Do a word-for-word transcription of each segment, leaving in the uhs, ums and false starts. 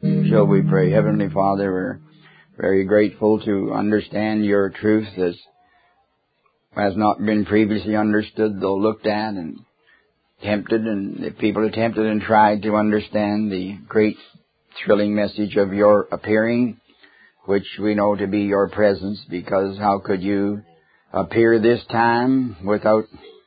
Shall we pray? Heavenly Father, we're very grateful to understand your truth as has not been previously understood, though looked at and tempted, and the people attempted and tried to understand the great thrilling message of your appearing, which we know to be your presence, because how could you appear this time without,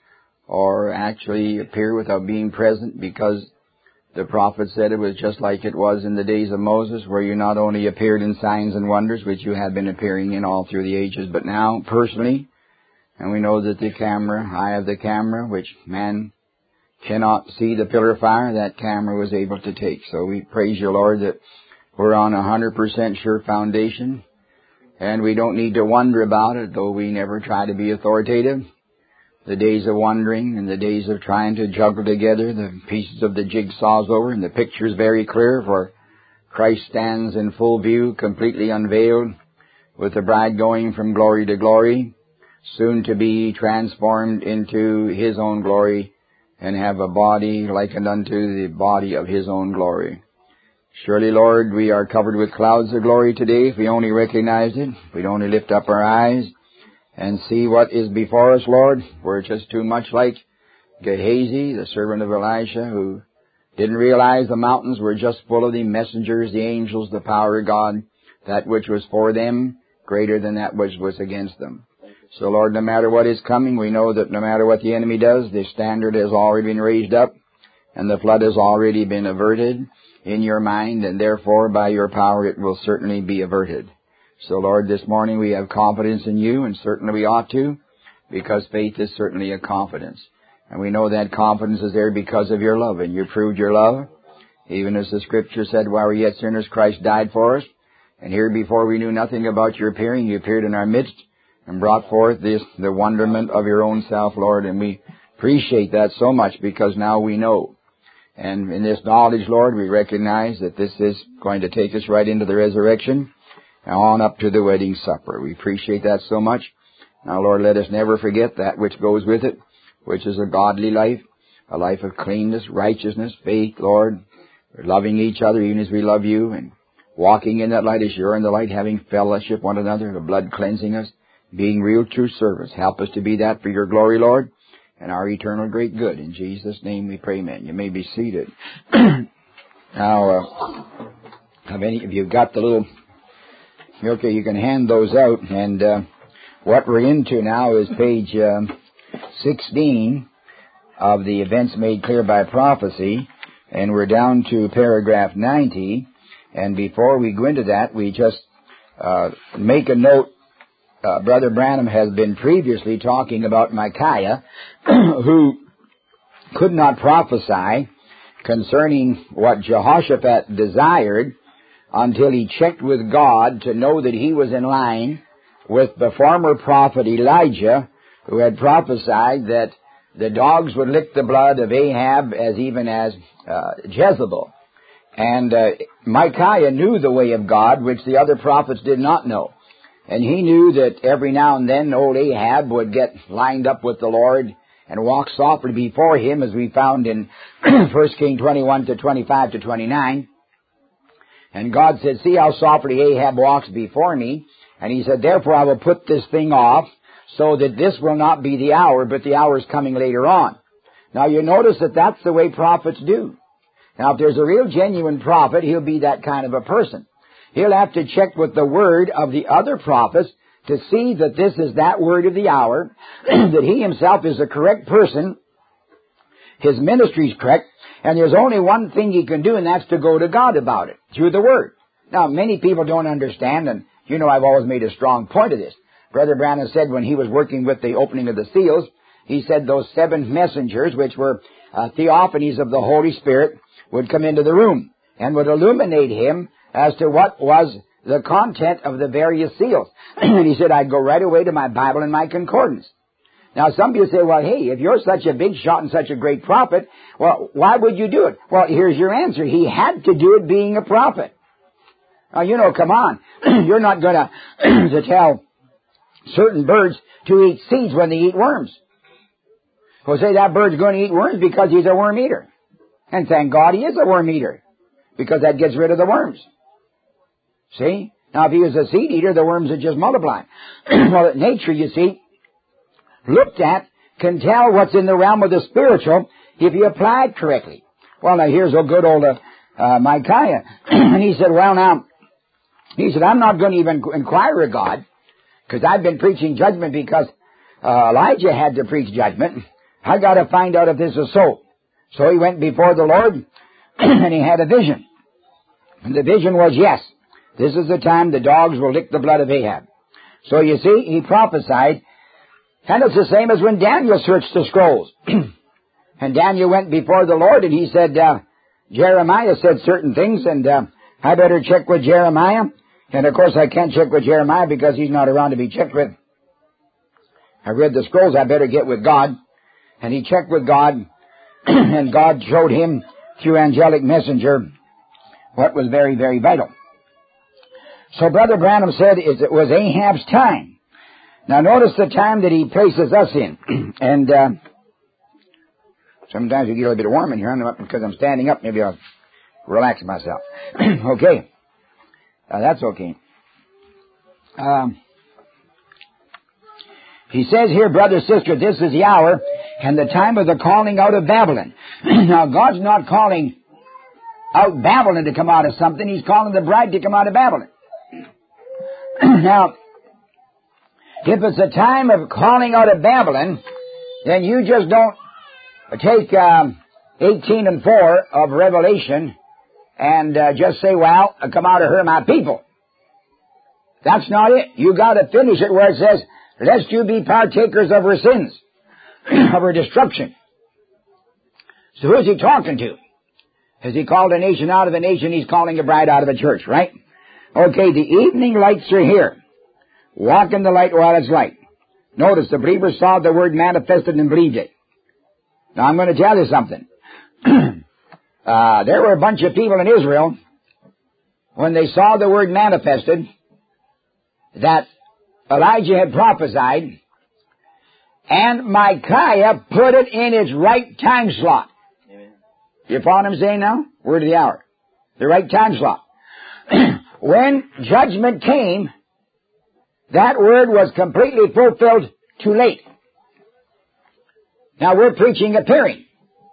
or actually appear without being present? Because the prophet said it was just like it was in the days of Moses, where you not only appeared in signs and wonders, which you have been appearing in all through the ages, but now personally. And we know that the camera, eye of the camera, which man cannot see the pillar of fire, that camera was able to take. So we praise you, Lord, that we're on a hundred percent sure foundation, and we don't need to wonder about it, though we never try to be authoritative. The days of wondering and the days of trying to juggle together the pieces of the jigsaw's over, and the picture's very clear, for Christ stands in full view, completely unveiled, with the bride going from glory to glory, soon to be transformed into His own glory, and have a body likened unto the body of His own glory. Surely, Lord, we are covered with clouds of glory today, if we only recognized it, if we'd only lift up our eyes and see what is before us, Lord. We're just too much like Gehazi, the servant of Elisha, who didn't realize the mountains were just full of the messengers, the angels, the power of God, that which was for them greater than that which was against them. So, Lord, no matter what is coming, we know that no matter what the enemy does, the standard has already been raised up, and the flood has already been averted in your mind, and therefore, by your power, it will certainly be averted. So, Lord, this morning we have confidence in you, and certainly we ought to, because faith is certainly a confidence. And we know that confidence is there because of your love, and you proved your love, even as the Scripture said, while we yet sinners, Christ died for us. And here before we knew nothing about your appearing, you appeared in our midst and brought forth this, the wonderment of your own self, Lord, and we appreciate that so much, because now we know. And in this knowledge, Lord, we recognize that this is going to take us right into the resurrection, and on up to the wedding supper. We appreciate that so much. Now, Lord, let us never forget that which goes with it, which is a godly life, a life of cleanness, righteousness, faith, Lord, loving each other even as we love you, and walking in that light as you're in the light, having fellowship one another, the blood cleansing us, being real true servants. Help us to be that for your glory, Lord, and our eternal great good. In Jesus' name we pray, amen. You may be seated. Now, uh, have any of you got the little... Okay, you can hand those out, and uh, what we're into now is page uh, sixteen of the Events Made Clear by Prophecy, and we're down to paragraph ninety, and before we go into that, we just uh, make a note. Uh, Brother Branham has been previously talking about Micaiah, who could not prophesy concerning what Jehoshaphat desired, until he checked with God to know that he was in line with the former prophet Elijah, who had prophesied that the dogs would lick the blood of Ahab as even as uh, Jezebel. And uh, Micaiah knew the way of God, which the other prophets did not know. And he knew that every now and then old Ahab would get lined up with the Lord and walk softly before him, as we found in First Kings twenty-one to twenty-five to twenty-nine. And God said, see how softly Ahab walks before me. And he said, therefore I will put this thing off, so that this will not be the hour, but the hour is coming later on. Now you notice that that's the way prophets do. Now if there's a real genuine prophet, he'll be that kind of a person. He'll have to check with the word of the other prophets to see that this is that word of the hour, that he himself is the correct person, his ministry is correct, and there's only one thing he can do, and that's to go to God about it, through the Word. Now, many people don't understand, and you know I've always made a strong point of this. Brother Branham said when he was working with the opening of the seals, he said those seven messengers, which were uh, theophanies of the Holy Spirit, would come into the room and would illuminate him as to what was the content of the various seals. And he said, I'd go right away to my Bible and my concordance. Now, some people say, well, hey, if you're such a big shot and such a great prophet, well, why would you do it? Well, here's your answer. He had to do it being a prophet. Now, you know, come on. You're not going to to tell certain birds to eat seeds when they eat worms. Well, say that bird's going to eat worms because he's a worm eater. And thank God he is a worm eater. because that gets rid of the worms. See? Now, if he was a seed eater, the worms would just multiply. Well, nature, you see, looked at, can tell what's in the realm of the spiritual if you apply it correctly. Well, now, here's a good old uh, uh, Micaiah. And he said, well, now, he said, I'm not going to even inquire of God, because I've been preaching judgment because uh, Elijah had to preach judgment. I got to find out if this is so. So he went before the Lord, and he had a vision. And the vision was, yes, this is the time the dogs will lick the blood of Ahab. So you see, he prophesied, and it's the same as when Daniel searched the scrolls. And Daniel went before the Lord, and he said, uh, Jeremiah said certain things, and uh, I better check with Jeremiah. And of course I can't check with Jeremiah because he's not around to be checked with. I read the scrolls, I better get with God. And he checked with God, and God showed him through angelic messenger what was very, very vital. So Brother Branham said it was Ahab's time. Now notice the time that he places us in. And uh, sometimes we get a little bit warm in here. I'm up because I'm standing up. Maybe I'll relax myself. Okay. Uh, that's okay. Um, he says here, brother, sister, this is the hour and the time of the calling out of Babylon. Now, God's not calling out Babylon to come out of something. He's calling the bride to come out of Babylon. Now, if it's a time of calling out of Babylon, then you just don't take um, eighteen and four of Revelation and uh, just say, well, come out of her, my people. That's not it. You got to finish it where it says, lest you be partakers of her sins, of her destruction. So who's he talking to? Has he called a nation out of a nation? He's calling a bride out of a church, right? Okay, the evening lights are here. Walk in the light while it's light. Notice, the believers saw the word manifested and believed it. Now, I'm going to tell you something. uh, there were a bunch of people in Israel, when they saw the word manifested, that Elijah had prophesied, and Micaiah put it in its right time slot. Amen. You follow what I'm saying now? Word of the hour. The right time slot. When judgment came, that word was completely fulfilled too late. Now we're preaching appearing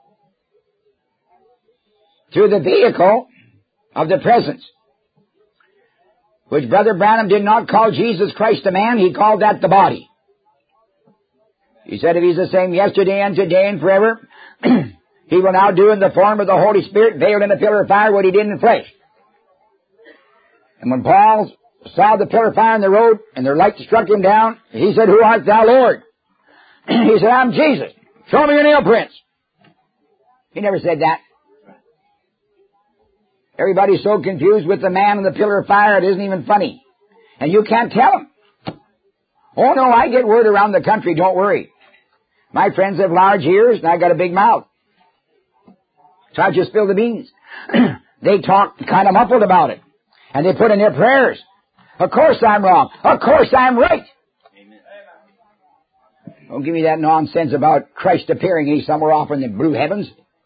through the vehicle of the presence, which Brother Branham did not call Jesus Christ a man. He called that the body. He said if he's the same yesterday and today and forever, he will now do in the form of the Holy Spirit, veiled in a pillar of fire, what he did in the flesh. And when Paul saw the pillar of fire in the road, and their light struck him down, he said, who art thou, Lord? He said, I'm Jesus. Show me your nail prints. He never said that. Everybody's so confused with the man in the pillar of fire, it isn't even funny. And you can't tell them. Oh, no, I get word around the country, don't worry. My friends have large ears, and I got a big mouth. So I just spill the beans. They talk kind of muffled about it. And they put in their prayers, of course I'm wrong. Of course I'm right. Amen. Don't give me that nonsense about Christ appearing he's somewhere off in the blue heavens.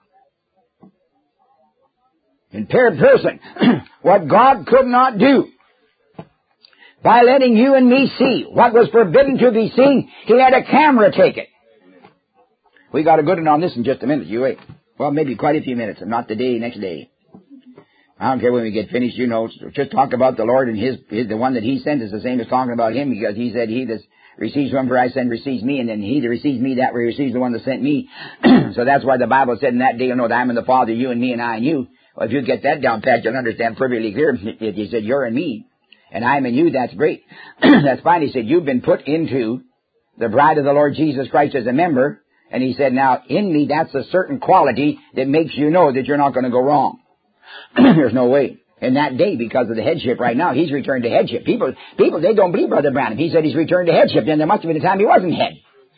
In person, what God could not do by letting you and me see what was forbidden to be seen, he had a camera take it. We got a good one on this in just a minute. You wait. Well, maybe quite a few minutes, and not today, next day. I don't care when we get finished, you know, just talk about the Lord and his, his, the one that he sent is the same as talking about him, because he said, he that receives whomever I send receives me, and then he that receives me, that receives the one that sent me. So that's why the Bible said in that day, you'll know that I'm in the Father, you and me, and I and you. Well, if you get that down pat, you'll understand perfectly clear. If you said you're in me, and I'm in you, that's great. That's fine. He said, you've been put into the bride of the Lord Jesus Christ as a member, and he said, now, in me, that's a certain quality that makes you know that you're not going to go wrong. There's no way. In that day, because of the headship right now, he's returned to headship. People, people, they don't believe Brother Branham. He said he's returned to headship. Then there must have been a time he wasn't head.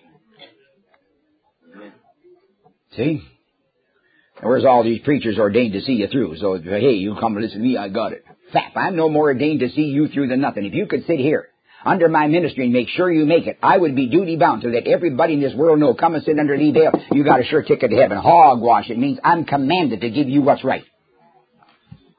See? And where's all these preachers ordained to see you through? So, hey, you come to listen to me, I got it. Fap, I'm no more ordained to see you through than nothing. If you could sit here under my ministry and make sure you make it, I would be duty bound to let everybody in this world know, come and sit under Lee Dale. You got a sure ticket to heaven. Hogwash. It means I'm commanded to give you what's right.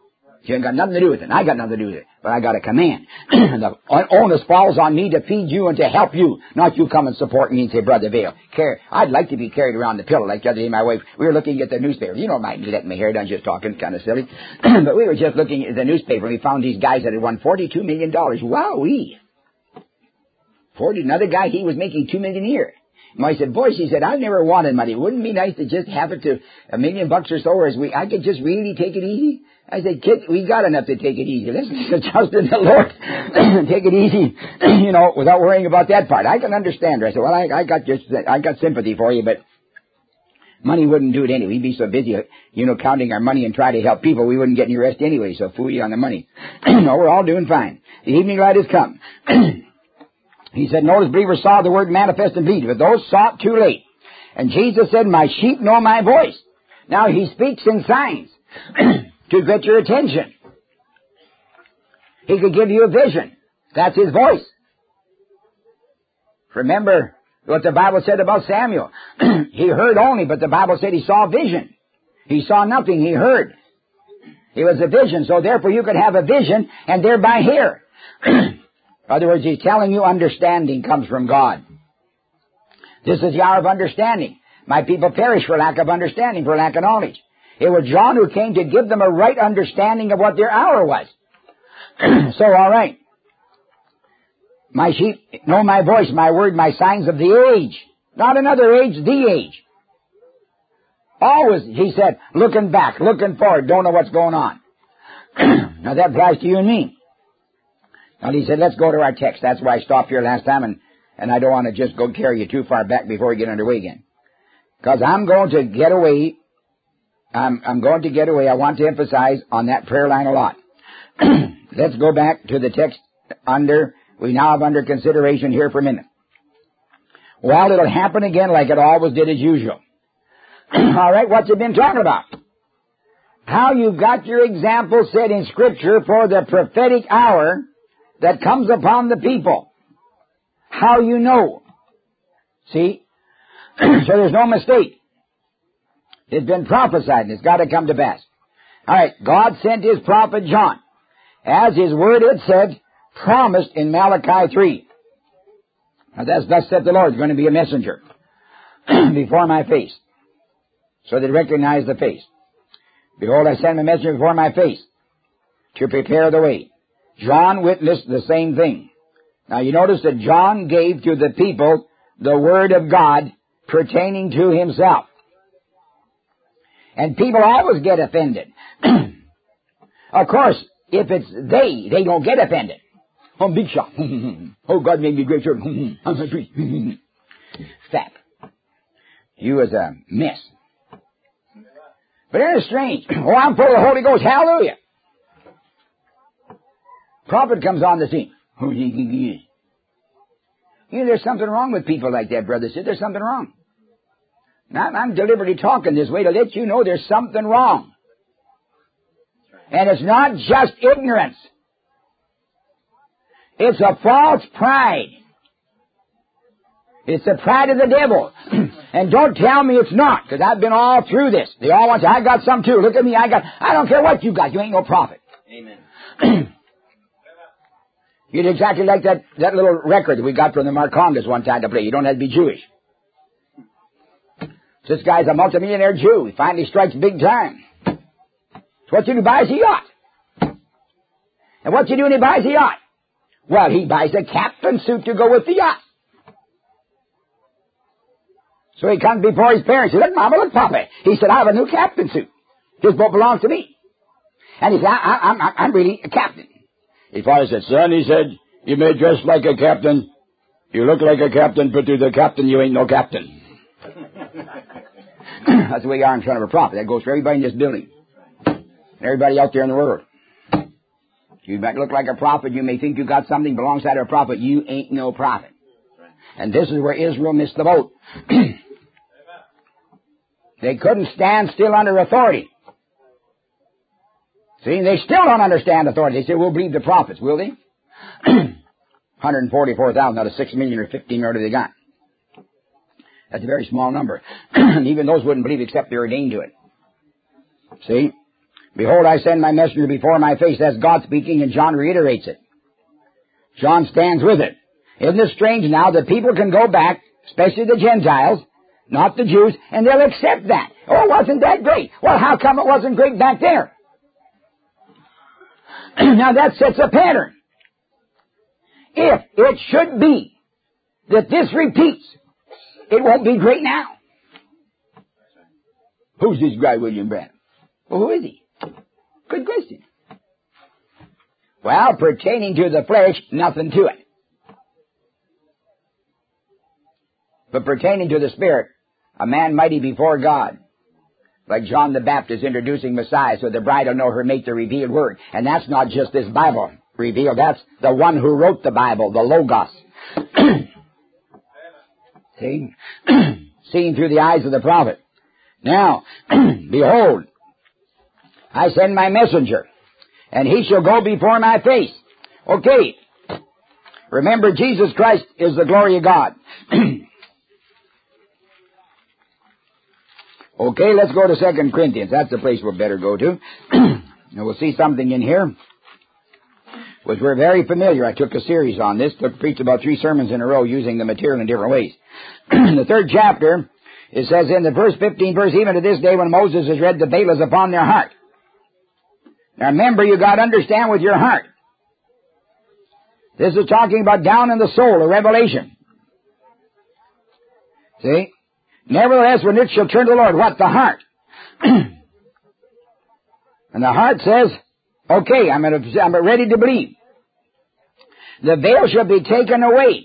You ain't got nothing to do with it. I got nothing to do with it. But I got a command. The onus falls on me to feed you and to help you. Not you come and support me and say, Brother Vail, care. I'd like to be carried around the pillow like the other day. My wife, we were looking at the newspaper. You don't mind me letting my hair down, just talking, kind of silly. But we were just looking at the newspaper and we found these guys that had won forty-two million dollars. Wowee. forty, another guy, he was making two million dollars a year. And I said, boys, he said, I've never wanted money. Wouldn't it be nice to just have it to a million bucks or so, or as we, I could just really take it easy? I said, kid, we got enough to take it easy. Let's just trust in the Lord. Take it easy, you know, without worrying about that part. I can understand her. I said, well, I, I got just, I got sympathy for you, but money wouldn't do it anyway. We'd be so busy, you know, counting our money and try to help people, we wouldn't get any rest anyway, so fool you on the money. No, we're all doing fine. The evening light has come. He said, notice believers saw the word manifest and believed, but those saw it too late. And Jesus said, my sheep know my voice. Now he speaks in signs to get your attention. He could give you a vision. That's his voice. Remember what the Bible said about Samuel. He heard only, but the Bible said he saw a vision. He saw nothing, he heard. It was a vision, so therefore you could have a vision and thereby hear. In other words, he's telling you understanding comes from God. This is the hour of understanding. My people perish for lack of understanding, for lack of knowledge. It was John who came to give them a right understanding of what their hour was. So, all right. My sheep know my voice, my word, my signs of the age. Not another age, the age. Always, he said, looking back, looking forward, don't know what's going on. Now that applies to you and me. Now he said, let's go to our text. That's why I stopped here last time, and, and I don't want to just go carry you too far back before we get underway again. Because I'm going to get away, I'm, I'm going to get away. I want to emphasize on that prayer line a lot. Let's go back to the text under, we now have under consideration here for a minute. Well, it'll happen again like it always did as usual. All right, what's it been talking about? How you got your example set in Scripture for the prophetic hour that comes upon the people. How you know. See? So there's no mistake. It's been prophesied and it's got to come to pass. All right, God sent his prophet John. As his word had said, promised in Malachi three. Now that's thus said the Lord, going to be a messenger before my face. So they recognize the face. Behold, I send a messenger before my face to prepare the way. John witnessed the same thing. Now you notice that John gave to the people the word of God pertaining to himself. And people always get offended. Of course, if it's they, they don't get offended. Oh, big shot. Oh, God made me great church. I'm a priest. Fat. You as a mess. But it is strange. Oh, I'm full of the Holy Ghost. Hallelujah. Prophet comes on the scene. You know, there's something wrong with people like that, brother. There's something wrong. Now, I'm deliberately talking this way to let you know there's something wrong. And it's not just ignorance. It's a false pride. It's the pride of the devil. And don't tell me it's not, because I've been all through this. They all want to say, I got some too. Look at me, I got, I don't care what you got. You ain't no prophet. Amen. You'd exactly like that, that little record that we got from the Marcongas one time to play. You don't have to be Jewish. This guy's a multimillionaire Jew. He finally strikes big time. So what you do, buys a yacht. And what you do when he buys a yacht? Well, he buys a captain suit to go with the yacht. So he comes before his parents. He said, look, Mama, look, Papa. He said, I have a new captain suit. This boat belongs to me. And he said, I, I, I'm, I'm really a captain. His father said, son, he said, you may dress like a captain. You look like a captain, but to the captain, you ain't no captain. That's the way you are in front of a prophet. That goes for everybody in this building. And everybody out there in the world. You might look like a prophet. You may think you got something belongs to a prophet. You ain't no prophet. And this is where Israel missed the boat. They couldn't stand still under authority. See, they still don't understand authority. They say, we'll believe the prophets, will they? one hundred forty-four thousand out of six million or fifteen million they got. That's a very small number. And even those wouldn't believe except they're ordained to it. See? Behold, I send my messenger before my face. That's God speaking, and John reiterates it. John stands with it. Isn't it strange now that people can go back, especially the Gentiles, not the Jews, and they'll accept that. Oh, wasn't that great? Well, how come it wasn't great back there? Now that sets a pattern. If it should be that this repeats, it won't be great now. Who's this guy, William Branham? Well, who is he? Good question. Well, pertaining to the flesh, nothing to it. But pertaining to the Spirit, a man mighty before God. Like John the Baptist introducing Messiah, so the bride will know her mate, the revealed word. And that's not just this Bible revealed. That's the one who wrote the Bible, the Logos. See? Seen through the eyes of the prophet. Now, behold, I send my messenger, and he shall go before my face. Okay. Remember, Jesus Christ is the glory of God. Okay, let's go to Second Corinthians. That's the place we'll better go to. And we'll see something in here which we're very familiar. I took a series on this, took preached about three sermons in a row using the material in different ways. The third chapter, it says in the verse fifteen verse, even to this day when Moses has read, the veil is upon their heart. Now remember, you got to understand with your heart. This is talking about down in the soul, a revelation. See? Nevertheless, when it shall turn to the Lord, what? The heart. And the heart says, okay, I'm, gonna, I'm ready to believe. The veil shall be taken away.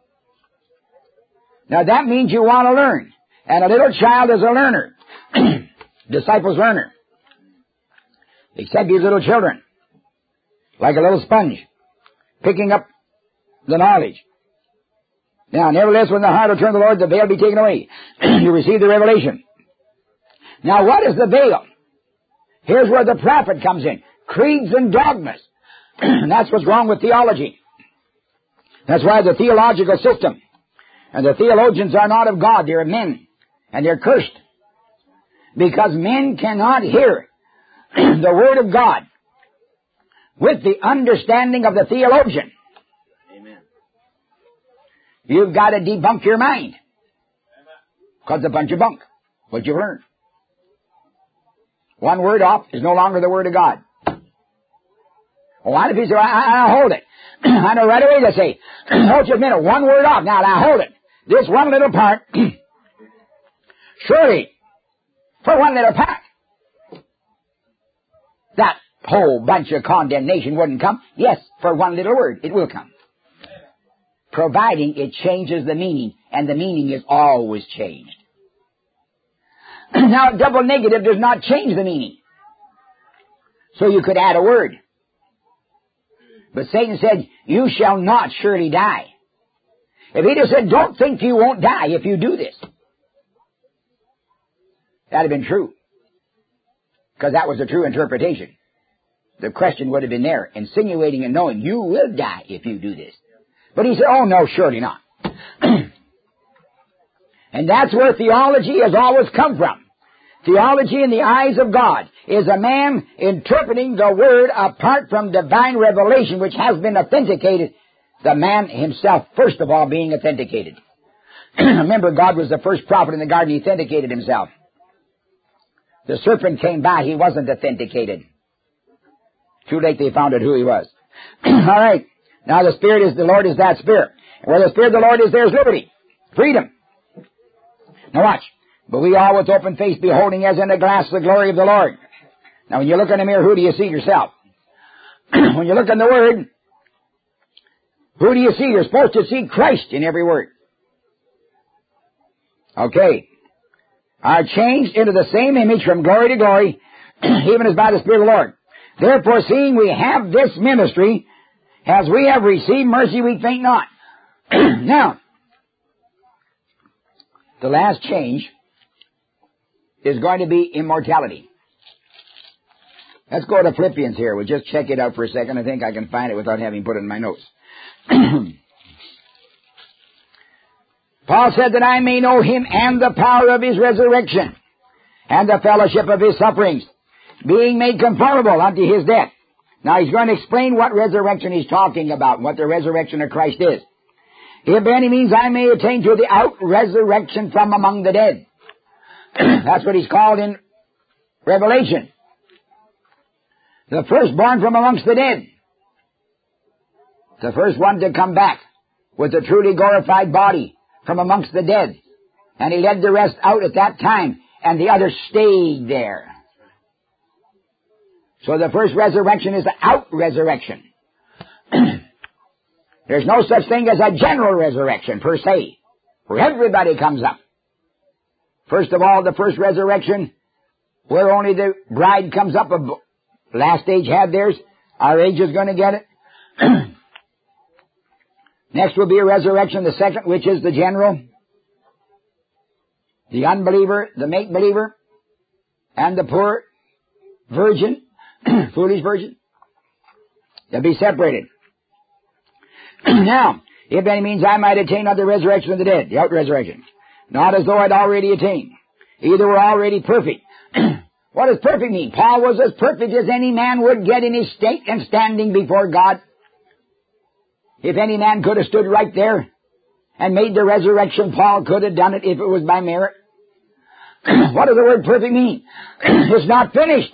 Now that means you want to learn. And a little child is a learner. Disciples learner. Except these little children. Like a little sponge. Picking up the knowledge. Now, nevertheless, when the heart will turn to the Lord, the veil be taken away. You receive the revelation. Now, what is the veil? Here's where the prophet comes in. Creeds and dogmas. That's what's wrong with theology. That's why the theological system and the theologians are not of God. They're men. And they're cursed. Because men cannot hear the Word of God with the understanding of the theologian. You've got to debunk your mind. Because it's a bunch of bunk. What you've learned. One word off is no longer the Word of God. A lot of people say, I, I hold it. I know right away they say, hold just a minute, one word off. Now, now hold it. This one little part, surely, for one little part, that whole bunch of condemnation wouldn't come. Yes, for one little word, it will come. Providing it changes the meaning, and the meaning is always changed. Now, double negative does not change the meaning. So you could add a word. But Satan said, you shall not surely die. If he'd have said, don't think you won't die if you do this, that'd have been true. Because that was the true interpretation. The question would have been there, insinuating and knowing, you will die if you do this. But he said, oh no, surely not. And that's where theology has always come from. Theology in the eyes of God is a man interpreting the Word apart from divine revelation, which has been authenticated. The man himself, first of all, being authenticated. Remember, God was the first prophet in the garden. He authenticated himself. The serpent came by. He wasn't authenticated. Too late they found out who he was. All right. Now the Spirit is, the Lord is that Spirit. And where the Spirit of the Lord is, there is liberty. Freedom. Now watch. But we all with open face beholding as in a glass the glory of the Lord. Now when you look in the mirror, who do you see? Yourself. When you look in the Word, who do you see? You're supposed to see Christ in every word. Okay. Are changed into the same image from glory to glory, even as by the Spirit of the Lord. Therefore, seeing we have this ministry, as we have received mercy, we faint not. Now, the last change is going to be immortality. Let's go to Philippians here. We'll just check it out for a second. I think I can find it without having put it in my notes. Paul said that I may know him and the power of his resurrection and the fellowship of his sufferings, being made conformable unto his death. Now he's going to explain what resurrection he's talking about, what the resurrection of Christ is. If by any means I may attain to the out-resurrection from among the dead. That's what he's called in Revelation. The firstborn from amongst the dead. The first one to come back with a truly glorified body from amongst the dead. And he led the rest out at that time, and the others stayed there. So the first resurrection is the out-resurrection. There's no such thing as a general resurrection, per se, where everybody comes up. First of all, the first resurrection, where only the bride comes up. Last age had theirs. Our age is going to get it. Next will be a resurrection, the second, which is the general. The unbeliever, the make-believer, and the poor virgin, foolish virgin. They'll be separated. Now, if any means I might attain unto the resurrection of the dead, the out-resurrection, not as though I'd already attained. Either we're already perfect. What does perfect mean? Paul was as perfect as any man would get in his state and standing before God. If any man could have stood right there and made the resurrection, Paul could have done it if it was by merit. What does the word perfect mean? It's not finished.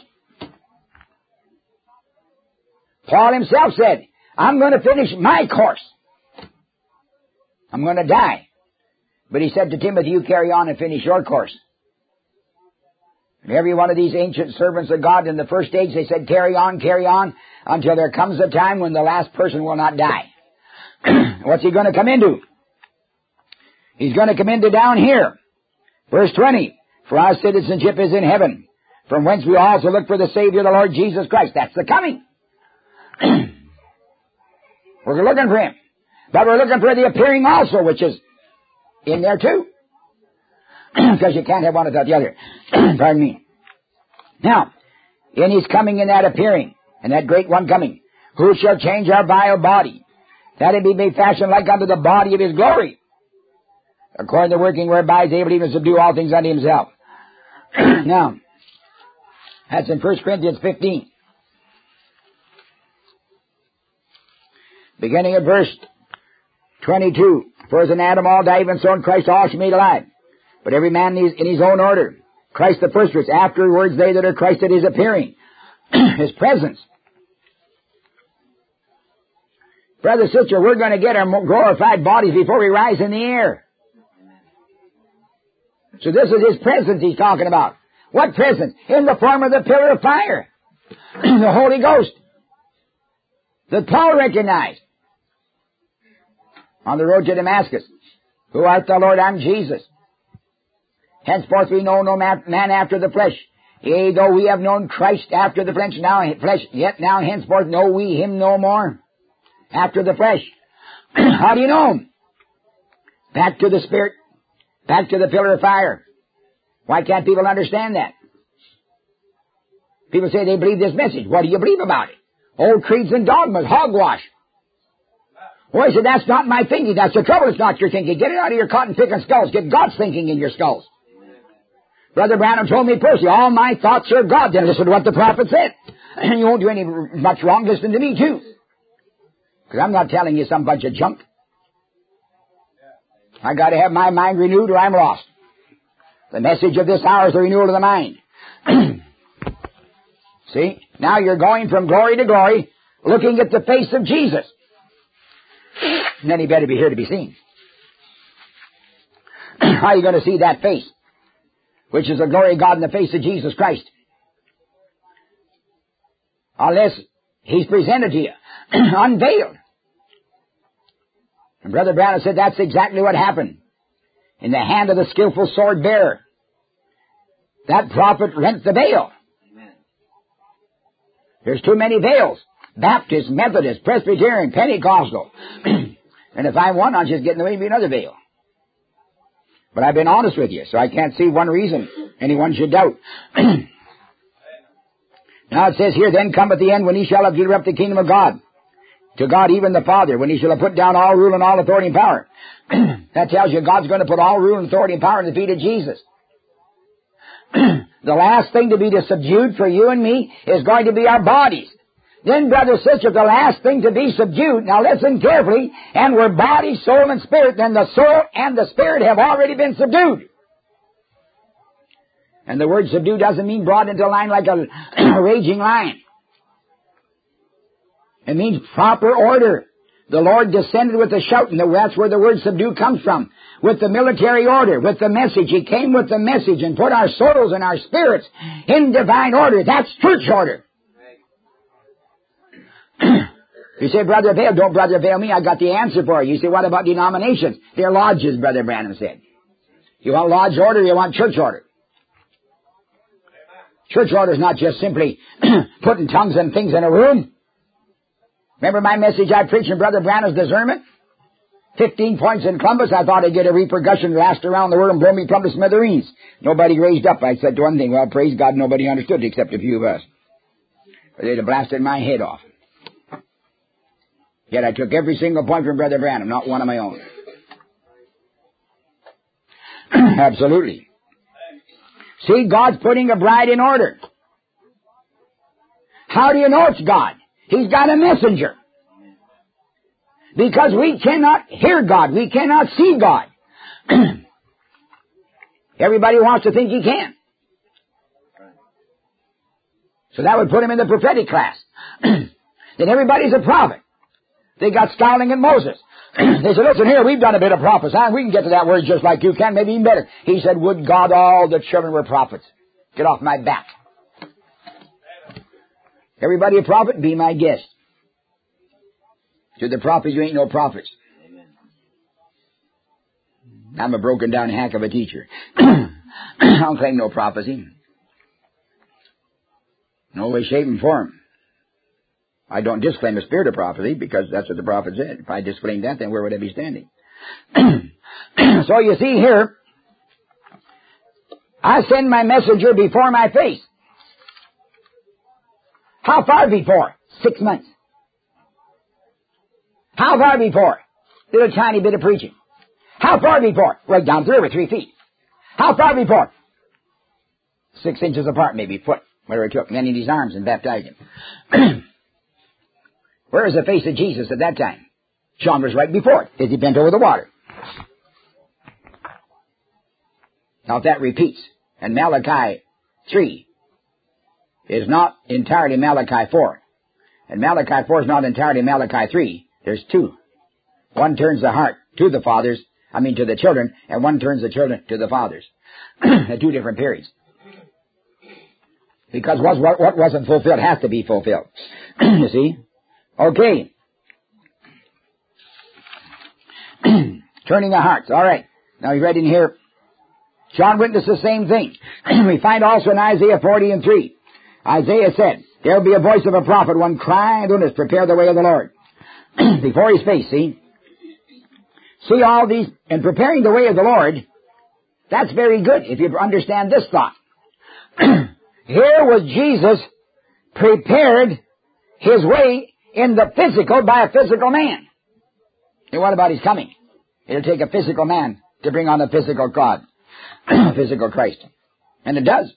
Paul himself said, I'm going to finish my course. I'm going to die. But he said to Timothy, you carry on and finish your course. And every one of these ancient servants of God in the first age, they said, carry on, carry on, until there comes a time when the last person will not die. What's he going to come into? He's going to come into down here. Verse twenty, for our citizenship is in heaven, from whence we also look for the Savior, the Lord Jesus Christ. That's the coming. We're looking for him. But we're looking for the appearing also, which is in there too. Because you can't have one without the other. Pardon me. Now, in his coming and that appearing, and that great one coming, who shall change our vile body, that it be made fashioned like unto the body of his glory, according to the working whereby he is able even to subdue all things unto himself. Now, that's in First Corinthians fifteen. Beginning at verse twenty-two. For as in Adam all die, even so in Christ all shall be made alive. But every man in his, in his own order. Christ the first fruits, afterwards they that are Christ at his appearing. His presence. Brother, sister, we're going to get our glorified bodies before we rise in the air. So this is his presence he's talking about. What presence? In the form of the pillar of fire. The Holy Ghost. That Paul recognized. On the road to Damascus. Who art thou, Lord? I'm Jesus. Henceforth we know no man after the flesh. Yea, though we have known Christ after the flesh, now flesh, yet now henceforth know we him no more after the flesh. How do you know him? Back to the Spirit, back to the pillar of fire. Why can't people understand that? People say they believe this message. What do you believe about it? Old creeds and dogmas, hogwash. Well, I said, that's not my thinking. That's the trouble. It's not your thinking. Get it out of your cotton-picking skulls. Get God's thinking in your skulls. Brother Branham told me personally, all my thoughts are God. Then listen to what the prophet said. And you won't do any much wrong. Listen to me, too. Because I'm not telling you some bunch of junk. I got to have my mind renewed or I'm lost. The message of this hour is the renewal of the mind. See? Now you're going from glory to glory, looking at the face of Jesus. And then he better be here to be seen. How are you going to see that face? Which is the glory of God in the face of Jesus Christ. Unless he's presented to you, unveiled. And Brother Branham said that's exactly what happened. In the hand of the skillful sword bearer. That prophet rent the veil. There's too many veils. Baptist, Methodist, Presbyterian, Pentecostal. And if I'm one, I'll just get in the way of another veil. But I've been honest with you, so I can't see one reason anyone should doubt. Now it says here, then cometh the end when he shall have delivered up the kingdom of God. To God even the Father, when he shall have put down all rule and all authority and power. That tells you God's going to put all rule and authority and power in the feet of Jesus. The last thing to be subdued for you and me is going to be our bodies. Then, brothers and sisters, the last thing to be subdued, now listen carefully, and we're body, soul, and spirit, then the soul and the spirit have already been subdued. And the word subdue doesn't mean brought into line like a, a raging lion. It means proper order. The Lord descended with a shout, and that's where the word subdue comes from. With the military order, with the message. He came with the message and put our souls and our spirits in divine order. That's church order. You say, Brother Vail, don't Brother Vail me, I got the answer for you. You say, what about denominations? They're lodges, Brother Branham said. You want lodge order, you want church order. Church order is not just simply putting tongues and things in a room. Remember my message I preached in Brother Branham's discernment? Fifteen points in Columbus, I thought I'd get a repercussion last around the world and blow me plumb to smithereens. Nobody raised up. I said one thing, well, praise God, nobody understood except a few of us. But they'd have blasted my head off. Yet I took every single point from Brother Branham, not one of my own. Absolutely. See, God's putting a bride in order. How do you know it's God? He's got a messenger. Because we cannot hear God. We cannot see God. Everybody wants to think he can. So that would put him in the prophetic class. Then everybody's a prophet. They got scowling at Moses. They said, listen here, we've done a bit of prophesying. We can get to that word just like you can, maybe even better. He said, would God all the children were prophets. Get off my back. Everybody a prophet? Be my guest. To the prophets, you ain't no prophets. I'm a broken down hack of a teacher. I don't claim no prophecy. No way, shape, and form. I don't disclaim a spirit of prophecy because that's what the prophet said. If I disclaimed that, then where would I be standing? So you see here, I send my messenger before my face. How far before? Six months. How far before? Little tiny bit of preaching. How far before? Right down through or three feet. How far before? Six inches apart, maybe, foot, whatever it took. And then in his arms and baptized him. Where is the face of Jesus at that time? John was right before it, as he bent over the water. Now if that repeats, and Malachi three is not entirely Malachi four, and Malachi four is not entirely Malachi three, there's two. One turns the heart to the fathers, I mean to the children, and one turns the children to the fathers. At two different periods. Because what, what wasn't fulfilled has to be fulfilled. You see? Okay. Turning the hearts. All right. Now you read in here, John witnessed the same thing. We find also in Isaiah forty and three. Isaiah said, there will be a voice of a prophet, one crying, "Goodness, prepare the way of the Lord." Before his face, see? See all these, and preparing the way of the Lord, that's very good if you understand this thought. Here was Jesus prepared his way in the physical by a physical man. And what about his coming? It'll take a physical man to bring on a physical God, physical Christ. And it does.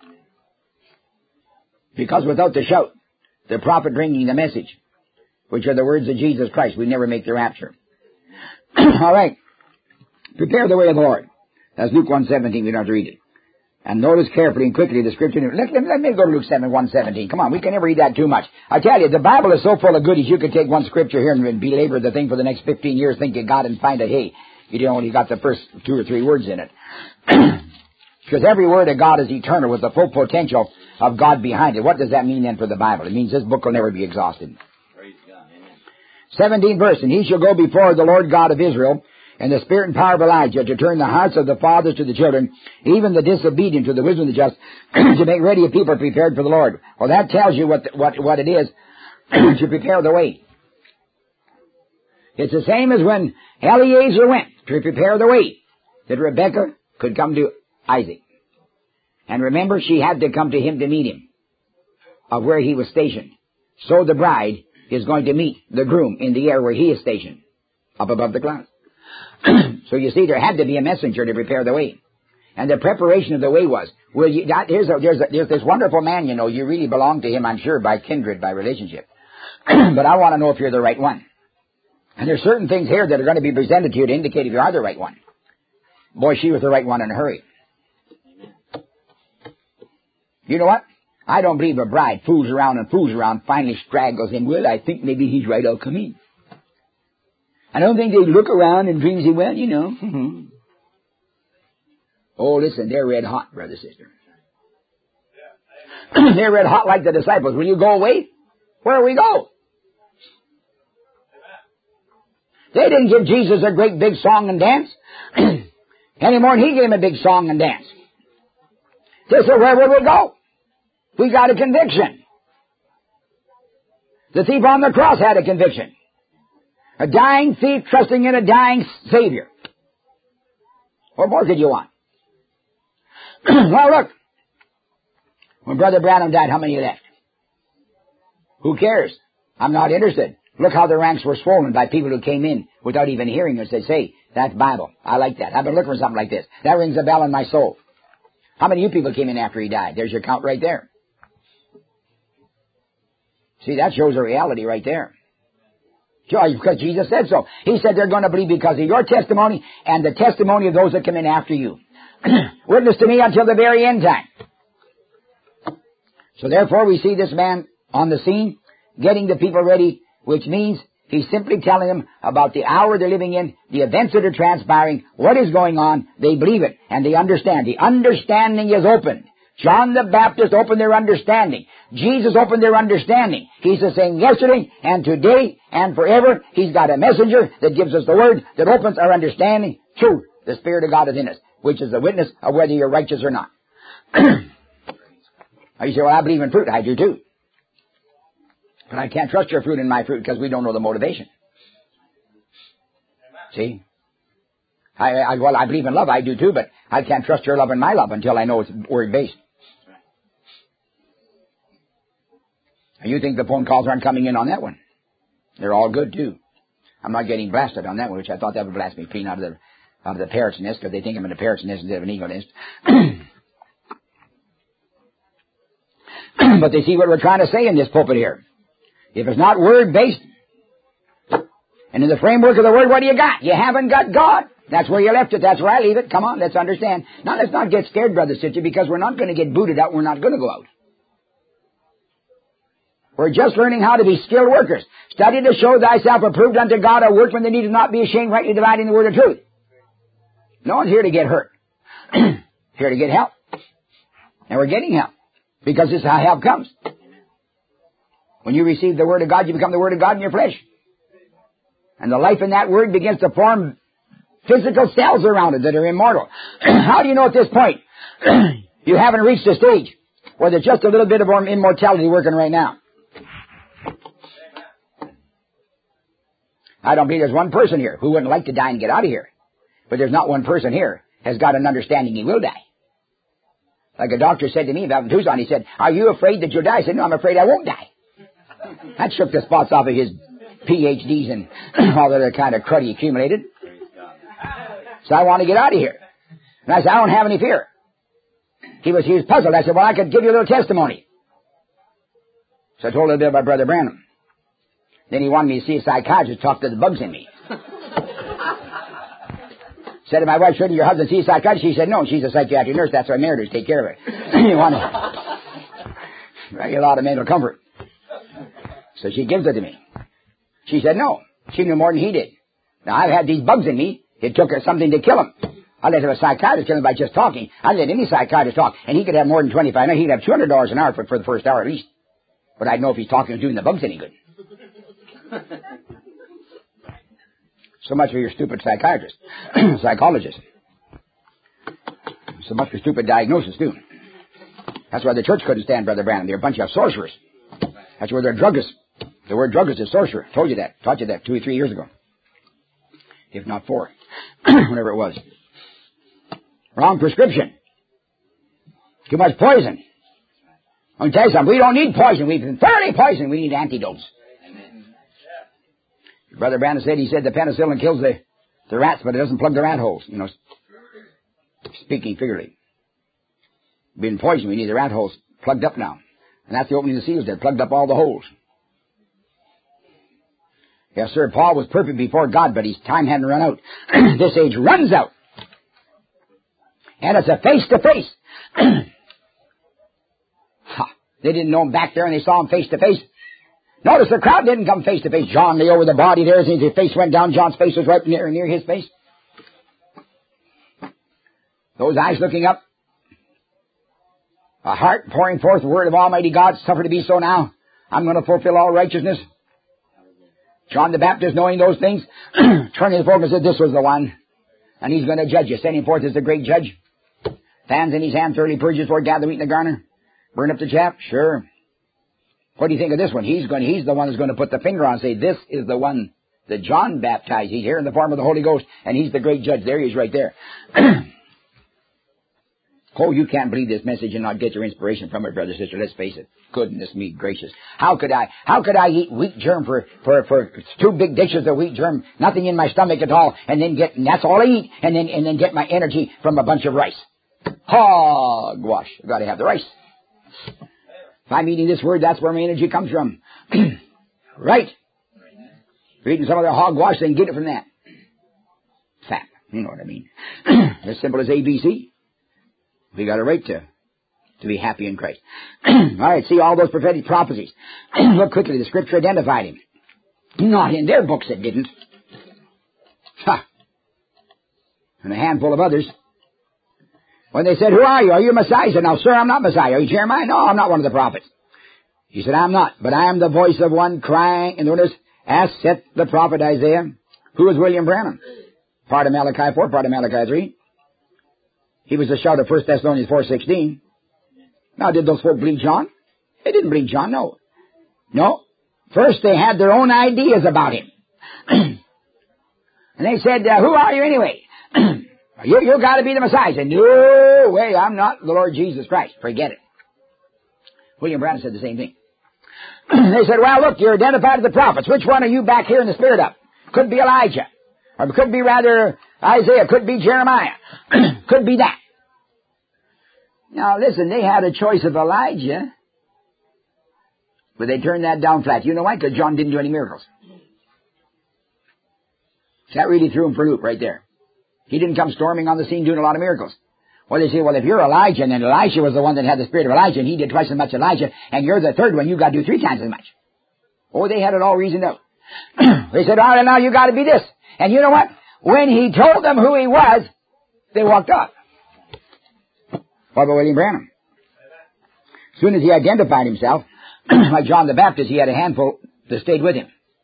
Because without the shout, the prophet bringing the message, which are the words of Jesus Christ, we never make the rapture. All right. Prepare the way of the Lord. That's Luke one seventeen. We don't have to read it. And notice carefully and quickly the scripture. Let, let, let me go to Luke seven, one seventeen. Come on, we can never read that too much. I tell you, the Bible is so full of goodies, you could take one scripture here and belabor the thing for the next fifteen years, think you got it and find it, hey, you only got the first two or three words in it. Because every word of God is eternal with the full potential of God behind it. What does that mean then for the Bible? It means this book will never be exhausted. Praise God. Amen. seventeenth verse, and he shall go before the Lord God of Israel, and the spirit and power of Elijah, to turn the hearts of the fathers to the children, even the disobedient to the wisdom of the just, to make ready a people prepared for the Lord. Well, that tells you what the, what what it is to prepare the way. It's the same as when Eliezer went to prepare the way that Rebekah could come to Isaac. And remember, she had to come to him to meet him of where he was stationed. So the bride is going to meet the groom in the air where he is stationed, up above the clouds. So you see, there had to be a messenger to prepare the way. And the preparation of the way was, well, you, that, here's, a, there's, a, there's this wonderful man, you know, you really belong to him, I'm sure, by kindred, by relationship. But I want to know if you're the right one. And there's certain things here that are going to be presented to you to indicate if you are the right one. Boy, she was the right one in a hurry. You know what? I don't believe a bride fools around and fools around, finally straggles in. Well, I think maybe he's right, I'll come in. I don't think they look around and dream, say, well, you know. Mm-hmm. Oh, listen, they're red hot, brother, sister. They're red hot like the disciples. Will you go away? Where will we go? They didn't give Jesus a great big song and dance any more than he gave him a big song and dance. They said, where will we go? We got a conviction. The thief on the cross had a conviction. A dying thief trusting in a dying Savior. What more could you want? Well, look. When Brother Branham died, how many left? Who cares? I'm not interested. Look how the ranks were swollen by people who came in without even hearing and said, say, that's Bible. I like that. I've been looking for something like this. That rings a bell in my soul. How many of you people came in after he died? There's your count right there. See, that shows a reality right there. Because Jesus said so. He said they're going to believe because of your testimony and the testimony of those that come in after you. Witness to me until the very end time. So therefore we see this man on the scene, getting the people ready, which means he's simply telling them about the hour they're living in, the events that are transpiring, what is going on. They believe it, and they understand. The understanding is open. John the Baptist opened their understanding. Jesus opened their understanding. He's the same yesterday and today and forever. He's got a messenger that gives us the word that opens our understanding. Truth, the Spirit of God is in us, which is the witness of whether you're righteous or not. Now you say, well, I believe in fruit. I do too. But I can't trust your fruit in my fruit because we don't know the motivation. See? I, I, well, I believe in love. I do too, but I can't trust your love in my love until I know it's word-based. And you think the phone calls aren't coming in on that one. They're all good too. I'm not getting blasted on that one, which I thought that would blast me clean out of the, out of the parrot's nest because they think I'm in a parrot's nest instead of an eagle nest. But they see what we're trying to say in this pulpit here. If it's not word-based, and in the framework of the word, what do you got? You haven't got God. That's where you left it. That's where I leave it. Come on, let's understand. Now, let's not get scared, Brother Sister, because we're not going to get booted out. We're not going to go out. We're just learning how to be skilled workers. Study to show thyself approved unto God, a workman that needeth not be ashamed, rightly dividing the word of truth. No one's here to get hurt. Here to get help. And we're getting help. Because this is how help comes. When you receive the Word of God, you become the Word of God in your flesh. And the life in that Word begins to form physical cells around it that are immortal. How do you know at this point you haven't reached a stage where there's just a little bit of immortality working right now? I don't believe there's one person here who wouldn't like to die and get out of here. But there's not one person here has got an understanding he will die. Like a doctor said to me about in Tucson, he said, are you afraid that you'll die? I said, no, I'm afraid I won't die. That shook the spots off of his P H Ds and all other kind of crud he accumulated. So I want to get out of here. And I said, I don't have any fear. He was, he was puzzled. I said, well, I could give you a little testimony. So I told a little bit about Brother Branham. Then he wanted me to see a psychiatrist, talk to the bugs in me. Said to my wife, shouldn't your husband see a psychiatrist? She said, no, she's a psychiatric nurse. That's why I married her, to take care of her. You want to bring a lot of mental comfort. So she gives it to me. She said, no. She knew more than he did. Now, I've had these bugs in me. It took her something to kill him. I let a psychiatrist kill him by just talking. I let any psychiatrist talk. And he could have more than twenty-five. No, he'd have two hundred dollars an hour for, for the first hour at least. But I'd know if he's talking and doing the bugs any good. So much for your stupid psychiatrist, psychologist. So much for stupid diagnosis, too. That's why the church couldn't stand Brother Branham. They're a bunch of sorcerers. That's where they're druggists. The word druggist is sorcerer. Told you that. Taught you that two or three years ago. If not four. Whatever it was. Wrong prescription. Too much poison. I'll tell you something. We don't need poison. We've been thoroughly poisoned. We need antidotes. Brother Branham said, he said the penicillin kills the, the rats, but it doesn't plug the rat holes. You know, Speaking figuratively. Been poisoned. We need the rat holes plugged up now. And that's the opening of the seals. They plugged up all the holes. Yes, sir. Paul was perfect before God, but his time hadn't run out. This age runs out. And it's a face-to-face. They didn't know him back there, and they saw him face-to-face. Notice the crowd didn't come face-to-face. John lay over the body there. As his face went down, John's face was right near, near his face. Those eyes looking up. A heart pouring forth the word of Almighty God. Suffer to be so now. I'm going to fulfill all righteousness. John the Baptist, knowing those things, turned his focus and said, this was the one. And he's going to judge you. Send him forth as the great judge. Fans in his hand, thoroughly purges for gather wheat in the garner. Burn up the chaff? Sure. What do you think of this one? He's going. He's the one who's going to put the finger on and say, this is the one that John baptized. He's here in the form of the Holy Ghost, and he's the great judge. There he is right there. Oh, you can't believe this message and not get your inspiration from it, brother, sister. Let's face it. Goodness me gracious. How could I, how could I eat wheat germ for, for, for two big dishes of wheat germ, nothing in my stomach at all, and then get, and that's all I eat, and then, and then get my energy from a bunch of rice? Hogwash. I've got to have the rice. If I'm eating this word, that's where my energy comes from. Right. If you're eating some other hogwash, then get it from that. Fat. You know what I mean. As simple as A B C. We got a right to, to be happy in Christ. All right, see all those prophetic prophecies. Look quickly, the Scripture identified him. Not in their books it didn't. Ha! And a handful of others. When they said, who are you? Are you Messiah? He said, no, sir, I'm not Messiah. Are you Jeremiah? No, I'm not one of the prophets. He said, I'm not, but I am the voice of one crying, and notice, as said the prophet Isaiah. Who is William Branham? Part of Malachi four, part of Malachi three. He was the shout of First Thessalonians four sixteen. Now, did those folk believe John? They didn't believe John, no. No. First, they had their own ideas about him. And they said, uh, who are you anyway? you you got to be the Messiah. I said, no way, I'm not the Lord Jesus Christ. Forget it. William Branham said the same thing. They said, well, look, you're identified as the prophets. Which one are you back here in the spirit of? Could be Elijah. Or it could be rather Isaiah. Could be Jeremiah. Could be that. Now, listen, they had a choice of Elijah, but they turned that down flat. You know why? Because John didn't do any miracles. That really threw him for a loop right there. He didn't come storming on the scene doing a lot of miracles. Well, they say, well, if you're Elijah, and then Elisha was the one that had the spirit of Elijah, and he did twice as much Elijah, and you're the third one, you got to do three times as much. Oh, they had it all reasoned out. They said, all right, now you got to be this. And you know what? When he told them who he was, they walked off. What about William Branham? As soon as he identified himself, like John the Baptist, he had a handful that stayed with him.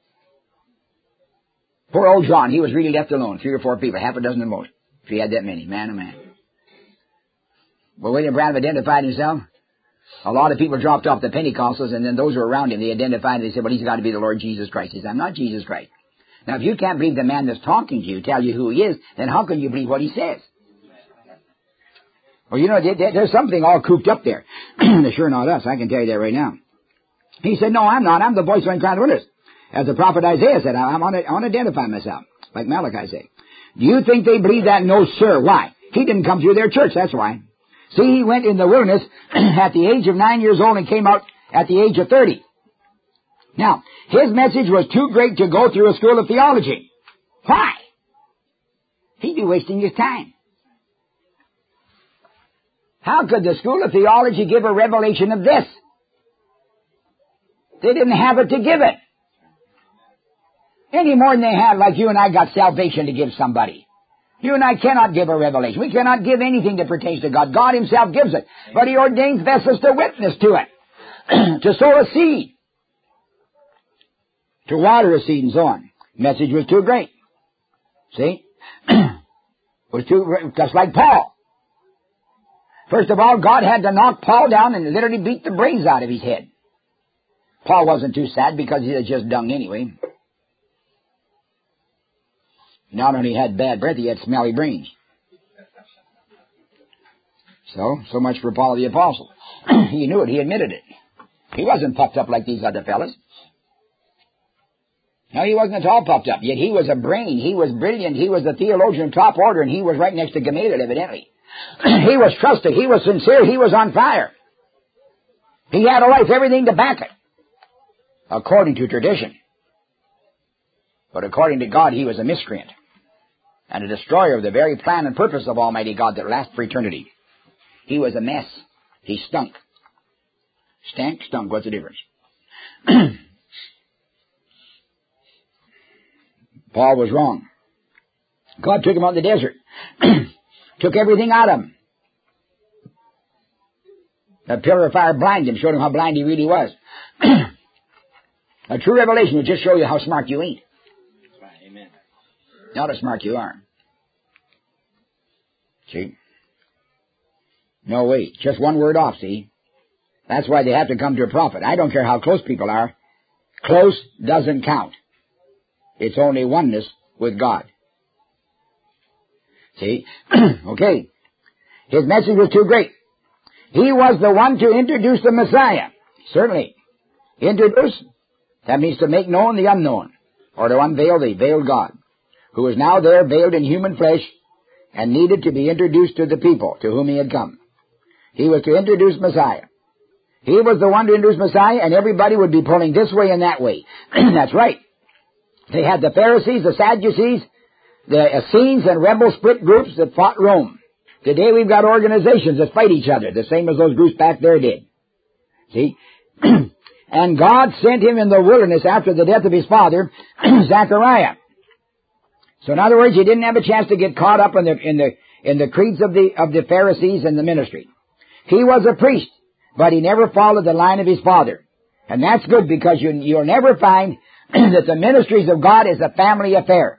Poor old John, he was really left alone. Three or four people, half a dozen at most. If he had that many, man oh man. Well, William Branham identified himself. A lot of people dropped off the Pentecostals, and then those who were around him, they identified and they said, well, he's got to be the Lord Jesus Christ. He said, I'm not Jesus Christ. Now, if you can't believe the man that's talking to you tell you who he is, then how can you believe what he says? Well, you know, there's something all cooped up there. They're sure not us. I can tell you that right now. He said, no, I'm not. I'm the voice of one crying in the wilderness. As the prophet Isaiah said, I'm on to identify myself, like Malachi said. Do you think they believe that? No, sir. Why? He didn't come through their church. That's why. See, he went in the wilderness at the age of nine years old and came out at the age of thirty. Now, his message was too great to go through a school of theology. Why? He'd be wasting his time. How could the school of theology give a revelation of this? They didn't have it to give it. Any more than they have, like you and I got salvation to give somebody. You and I cannot give a revelation. We cannot give anything that pertains to God. God himself gives it. But he ordains vessels to witness to it. To sow a seed. To water a seed and so on. Message was too great. See? It was too, just like Paul. First of all, God had to knock Paul down and literally beat the brains out of his head. Paul wasn't too sad because he was just dung anyway. He not only had bad breath, he had smelly brains. So, so much for Paul the Apostle. He knew it. He admitted it. He wasn't puffed up like these other fellas. No, he wasn't at all puffed up. Yet he was a brain. He was brilliant. He was a theologian of top order, and he was right next to Gamaliel, evidently. He was trusted. He was sincere. He was on fire. He had a life, everything to back it, according to tradition. But according to God, he was a miscreant and a destroyer of the very plan and purpose of Almighty God that lasts for eternity. He was a mess. He stunk. Stank, stunk. What's the difference? Paul was wrong. God took him out in the desert. Took everything out of him. That pillar of fire blinded him, showed him how blind he really was. A true revelation will just show you how smart you ain't. That's right, amen. Not how smart you are. See? No way. Just one word off, see? That's why they have to come to a prophet. I don't care how close people are. Close doesn't count. It's only oneness with God. See? Okay. His message was too great. He was the one to introduce the Messiah. Certainly. Introduce, that means to make known the unknown, or to unveil the veiled God, who is now there veiled in human flesh and needed to be introduced to the people to whom he had come. He was to introduce Messiah. He was the one to introduce Messiah, and everybody would be pulling this way and that way. That's right. They had the Pharisees, the Sadducees, the Essenes and rebel split groups that fought Rome. Today we've got organizations that fight each other, the same as those groups back there did. See? And God sent him in the wilderness after the death of his father, Zechariah. So in other words, he didn't have a chance to get caught up in the, in the, in the creeds of the, of the Pharisees and the ministry. He was a priest, but he never followed the line of his father. And that's good, because you, you'll never find that the ministries of God is a family affair.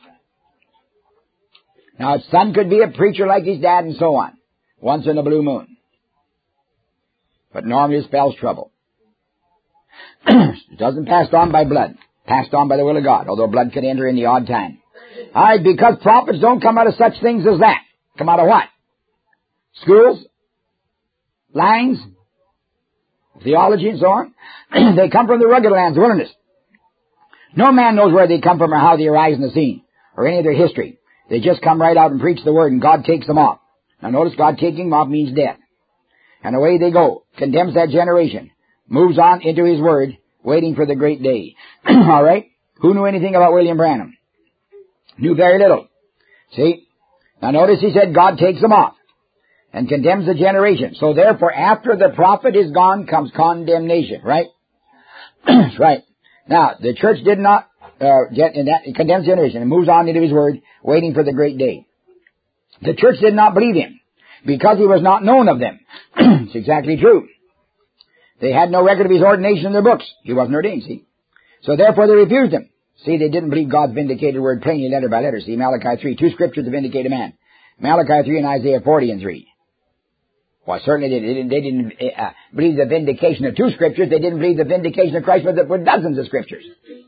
Now, his son could be a preacher like his dad and so on, once in a blue moon. But normally it spells trouble. It doesn't pass on by blood, passed on by the will of God, although blood can enter in the odd time. All right, because prophets don't come out of such things as that. Come out of what? Schools? Lines? Theology and so on? They come from the rugged lands, the wilderness. No man knows where they come from or how they arise in the scene, or any of their history. They just come right out and preach the word, and God takes them off. Now notice, God taking them off means death. And away they go, condemns that generation, moves on into his word, waiting for the great day. All right? Who knew anything about William Branham? Knew very little. See? Now notice he said God takes them off and condemns the generation. So therefore, after the prophet is gone, comes condemnation, right? Right. Now, the church did not uh, get in that, it condemns the generation and moves on into his word, waiting for the great day. The church did not believe him because he was not known of them. It's exactly true. They had no record of his ordination in their books. He wasn't ordained, see? So therefore they refused him. See, they didn't believe God's vindicated word plainly, letter by letter. See, Malachi three, two scriptures to vindicate a man. Malachi three and Isaiah forty and three. Well, certainly they didn't, they didn't uh, believe the vindication of two scriptures. They didn't believe the vindication of Christ with, with dozens of scriptures.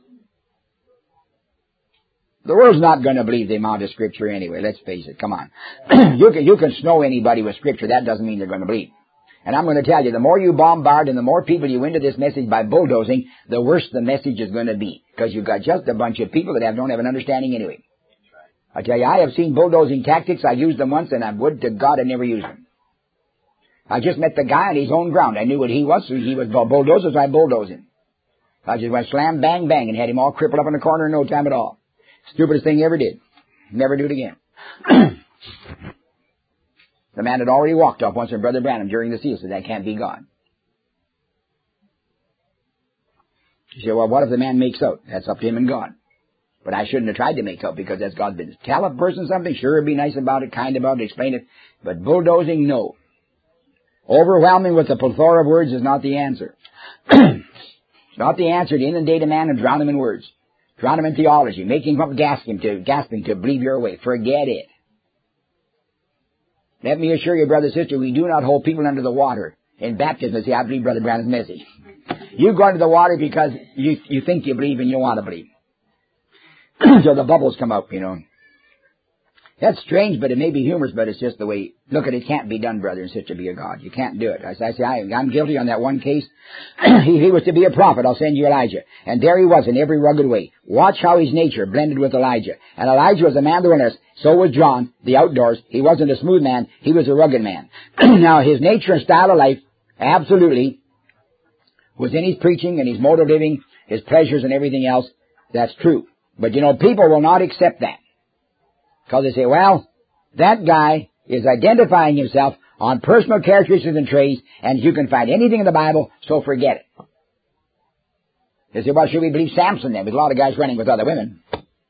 The world's not going to believe the amount of scripture anyway. Let's face it. Come on. you can, you can snow anybody with scripture. That doesn't mean they're going to believe. And I'm going to tell you, the more you bombard and the more people you win to this message by bulldozing, the worse the message is going to be. Because you've got just a bunch of people that have, don't have an understanding anyway. I tell you, I have seen bulldozing tactics. I used them once, and I would to God I never used them. I just met the guy on his own ground. I knew what he was. So he was a bulldozer, so I bulldozed him. I just went slam, bang, bang, and had him all crippled up in the corner in no time at all. Stupidest thing he ever did. Never do it again. The man had already walked off once with Brother Branham during the seal, so that can't be God. You say, well, what if the man makes out? That's up to him and God. But I shouldn't have tried to make out, because that's God's business. Tell a person something, sure, be nice about it, kind about it, explain it. But bulldozing, no. Overwhelming with the plethora of words is not the answer. It's not the answer to inundate a man and drown him in words. Drown him in theology, making him up gasping to, gasping to believe your way. Forget it. Let me assure you, brother, sister, we do not hold people under the water in baptism and say, I believe Brother Branham's message. You go under the water because you, you think you believe and you want to believe. So the bubbles come up, you know. That's strange, but it may be humorous, but it's just the way, look at it, can't be done, brother and sister, be a God. You can't do it. I, I say, I, I'm guilty on that one case. he, he was to be a prophet. I'll send you Elijah. And there he was in every rugged way. Watch how his nature blended with Elijah. And Elijah was a man of the wilderness. So was John, the outdoors. He wasn't a smooth man. He was a rugged man. Now, his nature and style of life, absolutely, was in his preaching and his mode of living, his pleasures and everything else. That's true. But, you know, people will not accept that. Because they say, well, that guy is identifying himself on personal characteristics and traits, and you can find anything in the Bible, so forget it. They say, well, should we believe Samson then? With a lot of guys running with other women.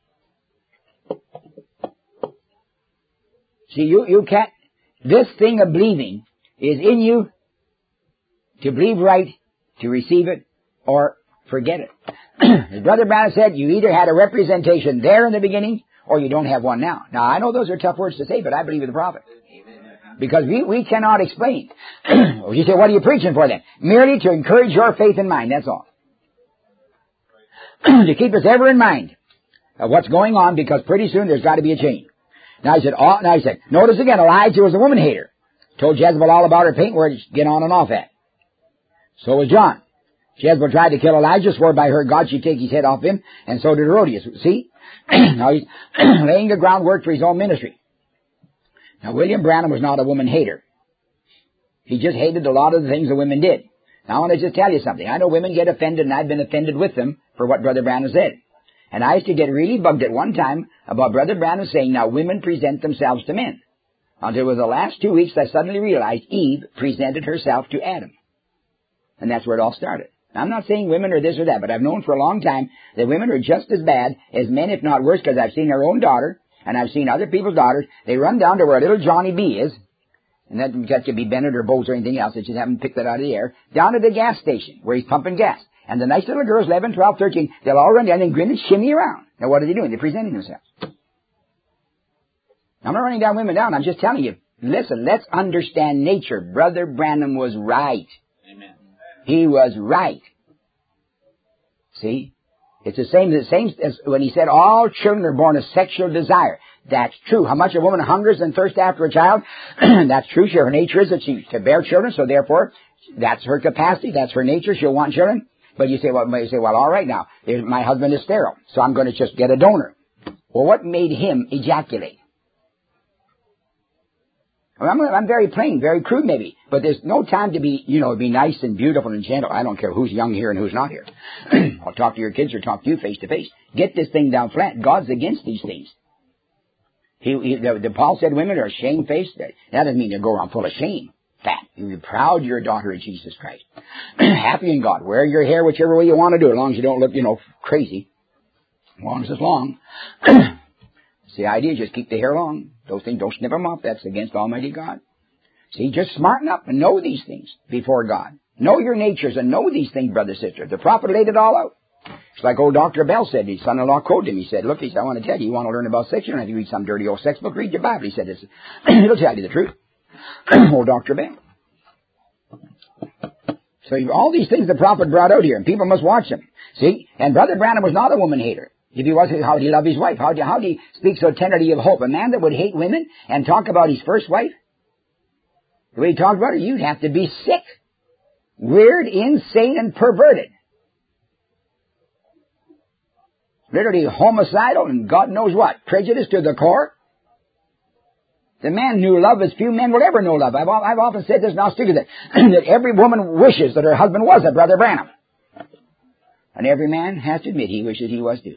See, you, you can't, this thing of believing is in you to believe right, to receive it, or forget it. As Brother Branham said, you either had a representation there in the beginning, or you don't have one now. Now, I know those are tough words to say, but I believe in the prophet. Because we, we cannot explain. You say, what are you preaching for then? Merely to encourage your faith in mind, that's all. To keep us ever in mind of what's going on, because pretty soon there's got to be a change. Now he said, oh, now he said, notice again, Elijah was a woman hater. Told Jezebel all about her paint, where to get on and off at. So was John. Jezebel tried to kill Elijah, swore by her God she'd take his head off him, and so did Herodias. See? Now he's laying the groundwork for his own ministry. Now William Branham was not a woman hater. He just hated a lot of the things the women did. Now I want to just tell you something. I know women get offended, and I've been offended with them for what Brother Branham said. And I used to get really bugged at one time about Brother Branham saying, now women present themselves to men. Until it was the last two weeks I suddenly realized Eve presented herself to Adam. And that's where it all started. Now, I'm not saying women are this or that, but I've known for a long time that women are just as bad as men, if not worse, because I've seen their own daughter, and I've seen other people's daughters. They run down to where little Johnny B is, and that that could be Bennett or Bose or anything else. They just haven't picked that out of the air. Down to the gas station where he's pumping gas. And the nice little girls, eleven, twelve, thirteen, they'll all run down and grin and shimmy around. Now, what are they doing? They're presenting themselves. I'm not running down women down. I'm just telling you, listen, let's understand nature. Brother Branham was right. Amen. He was right. See? It's the same, the same as when he said all children are born of sexual desire. That's true. How much a woman hungers and thirsts after a child? That's true. She, her nature is that she to bear children, so therefore, that's her capacity. That's her nature. She'll want children. But you say, well, you say, well, all right now, my husband is sterile, so I'm going to just get a donor. Well, what made him ejaculate? I'm, I'm very plain, very crude maybe, but there's no time to be, you know, be nice and beautiful and gentle. I don't care who's young here and who's not here. I'll talk to your kids or talk to you face to face. Get this thing down flat. God's against these things. He, he the, the Paul said women are shamefaced. That doesn't mean they go around full of shame. Fat. You're proud you're a daughter of Jesus Christ. Happy in God. Wear your hair whichever way you want to do, as long as you don't look, you know, crazy. As long as it's long. It's the idea, just keep the hair long. Those things, don't snip them off. That's against Almighty God. See, just smarten up and know these things before God. Know your natures and know these things, brother, sister. The prophet laid it all out. It's like old Doctor Bell said. His son-in-law quoted him. He said, look, he said, I want to tell you, you want to learn about sex, you don't have to read some dirty old sex book. Read your Bible. He said, this, it'll tell you the truth. Old Doctor Bell. So all these things the prophet brought out here, and people must watch them. See? And Brother Branham was not a woman hater. If he was, how did he love his wife? How did, how did he speak so tenderly of hope? A man that would hate women and talk about his first wife? The way he talked about her, you'd have to be sick, weird, insane, and perverted. Literally homicidal and God knows what. Prejudice to the core. The man knew love as few men will ever know love. I've, I've often said this, and I'll stick with it, that every woman wishes that her husband was a Brother Branham. And every man has to admit he wishes he was too.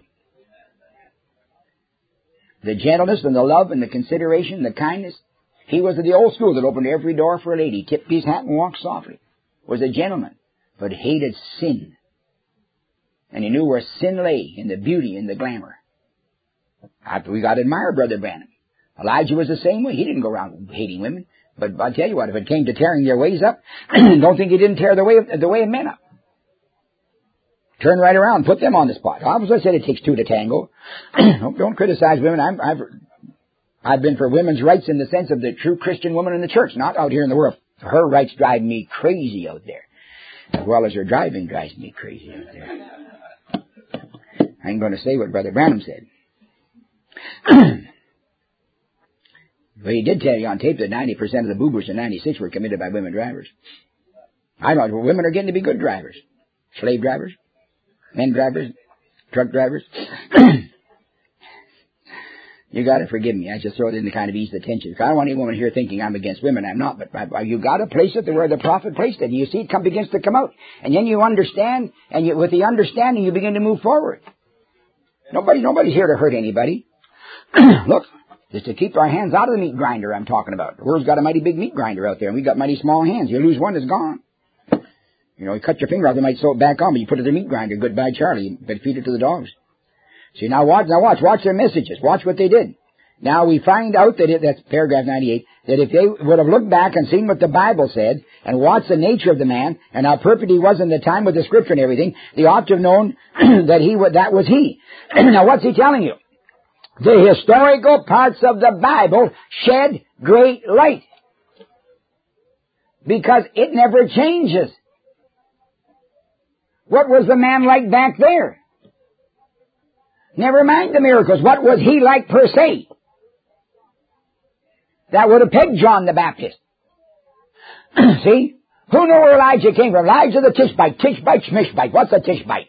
The gentleness and the love and the consideration, the kindness. He was of the old school that opened every door for a lady, tipped his hat and walked softly. Was a gentleman, but hated sin. And he knew where sin lay, in the beauty and the glamour. We got to admire Brother Branham. Elijah was the same way. He didn't go around hating women. But I'll tell you what, if it came to tearing their ways up, don't think he didn't tear the way of, the way of men up. Turn right around, put them on the spot. Obviously, I said it takes two to tango. don't, don't criticize women. I'm, I've, I've been for women's rights in the sense of the true Christian woman in the church, not out here in the world. Her rights drive me crazy out there, as well as her driving drives me crazy out there. I ain't going to say what Brother Branham said. But he did tell you on tape that ninety percent of the boobers in ninety-six were committed by women drivers. I know women are getting to be good drivers. Slave drivers, men drivers, truck drivers. You got to forgive me. I just throw it in to kind of ease the tension. I don't want any woman here thinking I'm against women. I'm not. But you got to place it where the prophet placed it. And you see it come begins to come out. And then you understand. And you, with the understanding, you begin to move forward. Nobody, nobody's here to hurt anybody. Look, just to keep our hands out of the meat grinder I'm talking about. The world's got a mighty big meat grinder out there. And we got mighty small hands. You lose one, it's gone. You know, you cut your finger off, they might sew it back on, but you put it in the meat grinder. Goodbye, Charlie. You better feed it to the dogs. See, now watch, now watch, watch their messages. Watch what they did. Now we find out that, it, that's paragraph ninety-eight, that if they would have looked back and seen what the Bible said, and watched the nature of the man, and how perfect he was in the time with the scripture and everything, they ought to have known that he would, that was he. Now what's he telling you? The historical parts of the Bible shed great light. Because it never changes. What was the man like back there? Never mind the miracles. What was he like per se? That would have pegged John the Baptist. See? Who knew where Elijah came from? Elijah the Tishbite. Tishbite, Schmishbite. What's a Tishbite?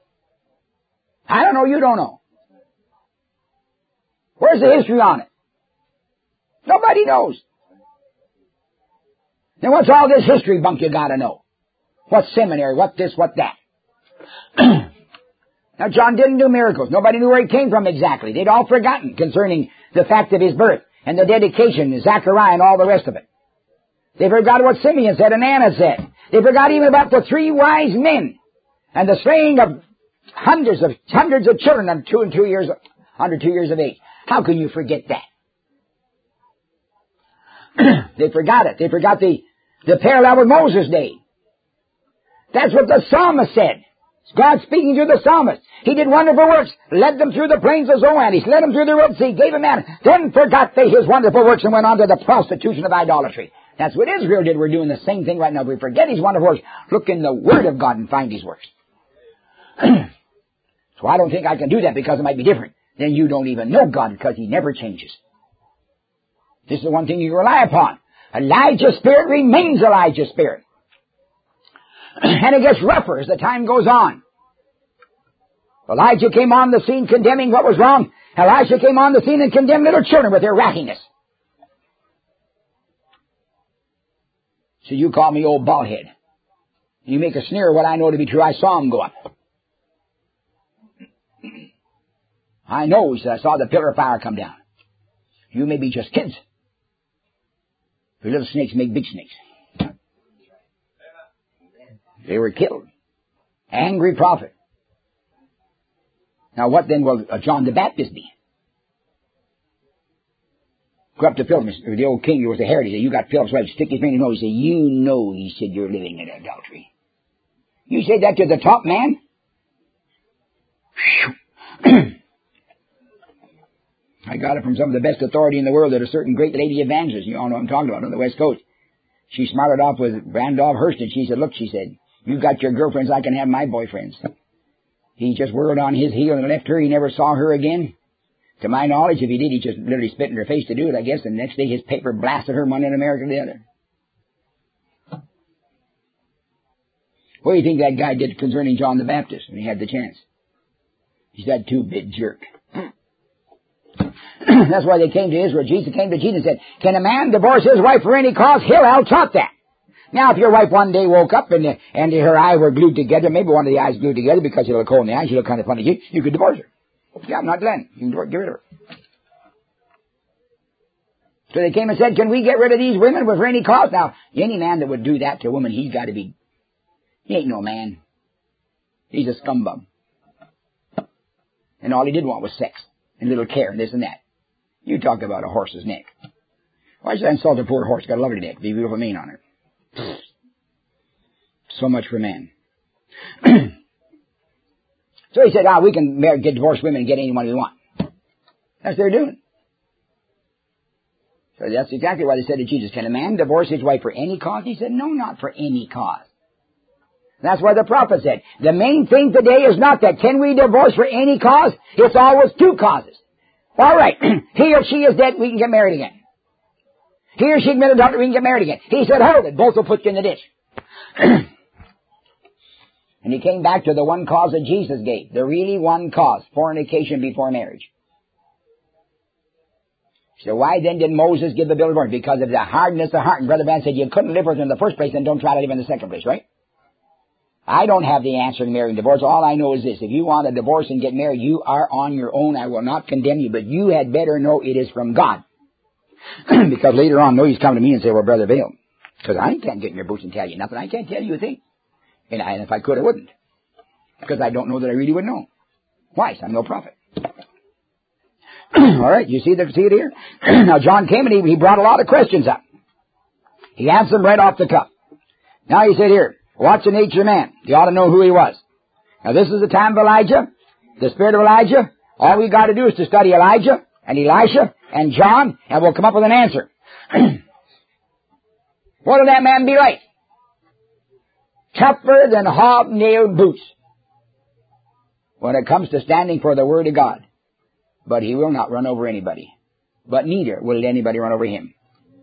I don't know. You don't know. Where's the history on it? Nobody knows. Then what's all this history bunk you gotta know? What seminary? What this? What that? Now, John didn't do miracles. Nobody knew where he came from exactly. They'd all forgotten concerning the fact of his birth and the dedication, Zechariah and all the rest of it. They forgot what Simeon said and Anna said. They forgot even about the three wise men and the slaying of hundreds of hundreds of children under two and two years under two years of age. How can you forget that? They forgot it. They forgot the the parallel with Moses' day. That's what the psalmist said. God speaking to the psalmist. He did wonderful works, led them through the plains of Zoan. He led them through the Red Sea, gave them manna. Then forgot they his wonderful works and went on to the prostitution of idolatry. That's what Israel did. We're doing the same thing right now. We forget his wonderful works. Look in the Word of God and find his works. So I don't think I can do that because it might be different. Then you don't even know God because he never changes. This is the one thing you rely upon. Elijah's spirit remains Elijah's spirit. And it gets rougher as the time goes on. Elijah came on the scene condemning what was wrong. Elisha came on the scene and condemned little children with their rattiness. So you call me old baldhead. You make a sneer of what I know to be true. I saw him go up. I know, he said, I saw the pillar of fire come down. You may be just kids. Your little snakes make big snakes. They were killed. Angry prophet. Now what then will uh, John the Baptist be? Go up to Philip, the old king who was the Herod. He said, you got Philip's wife. Stick his finger in his nose. He said, you know, he said, you're living in adultery. You say that to the top man? I got it from some of the best authority in the world at a certain great lady evangelist. You all know what I'm talking about on the West Coast. She smarted off with Randolph Hearst, and she said, look, she said, you got your girlfriends, I can have my boyfriends. He just whirled on his heel and left her. He never saw her again. To my knowledge, if he did, he just literally spit in her face to do it, I guess. And the next day, his paper blasted her one in America the other. What do you think that guy did concerning John the Baptist when he had the chance? He's that two-bit jerk. That's why they came to Israel. Jesus came to Jesus and said, can a man divorce his wife for any cause? Hillel taught that. Now, if your wife one day woke up and, and her eyes were glued together, maybe one of the eyes glued together because you look cold in the eyes, you look kind of funny, you, you could divorce her. Yeah, I'm not glad. You can get rid of her. So they came and said, can we get rid of these women for any cause? Now, any man that would do that to a woman, he's got to be, he ain't no man. He's a scumbag. And all he did want was sex and little care and this and that. You talk about a horse's neck. Why should I insult a poor horse? Got a lovely neck, be a beautiful mane on her. So much for man. So he said, ah, we can marry, get divorced women and get anyone we want. That's what they're doing. So that's exactly why they said to Jesus, can a man divorce his wife for any cause? He said, no, not for any cause. That's why the prophet said, the main thing today is not that can we divorce for any cause? It's always two causes. All right, he or she is dead, we can get married again. He or she committed adultery, we can get married again. He said, hold it, both will put you in the ditch. And he came back to the one cause that Jesus gave. The really one cause, fornication before marriage. So why then did Moses give the bill of divorce? Because of the hardness of heart. And Brother Van said you couldn't live with her in the first place and don't try to live in the second place, right? I don't have the answer to marrying divorce. All I know is this. If you want a divorce and get married, you are on your own. I will not condemn you, but you had better know it is from God. Because later on, no, he's come to me and say, well, Brother Bill, because I can't get in your boots and tell you nothing. I can't tell you a thing. And, I, and if I could, I wouldn't. Because I don't know that I really would know. Why? So I'm no prophet. All right, you see, the, see it here? Now, John came and he, he brought a lot of questions up. He answered them right off the cuff. Now he said here, what's the nature of man? You ought to know who he was. Now, this is the time of Elijah, the spirit of Elijah. All we got to do is to study Elijah and Elisha and John, and we'll come up with an answer. What will that man be like? Tougher than hobnailed boots when it comes to standing for the Word of God. But he will not run over anybody. But neither will anybody run over him.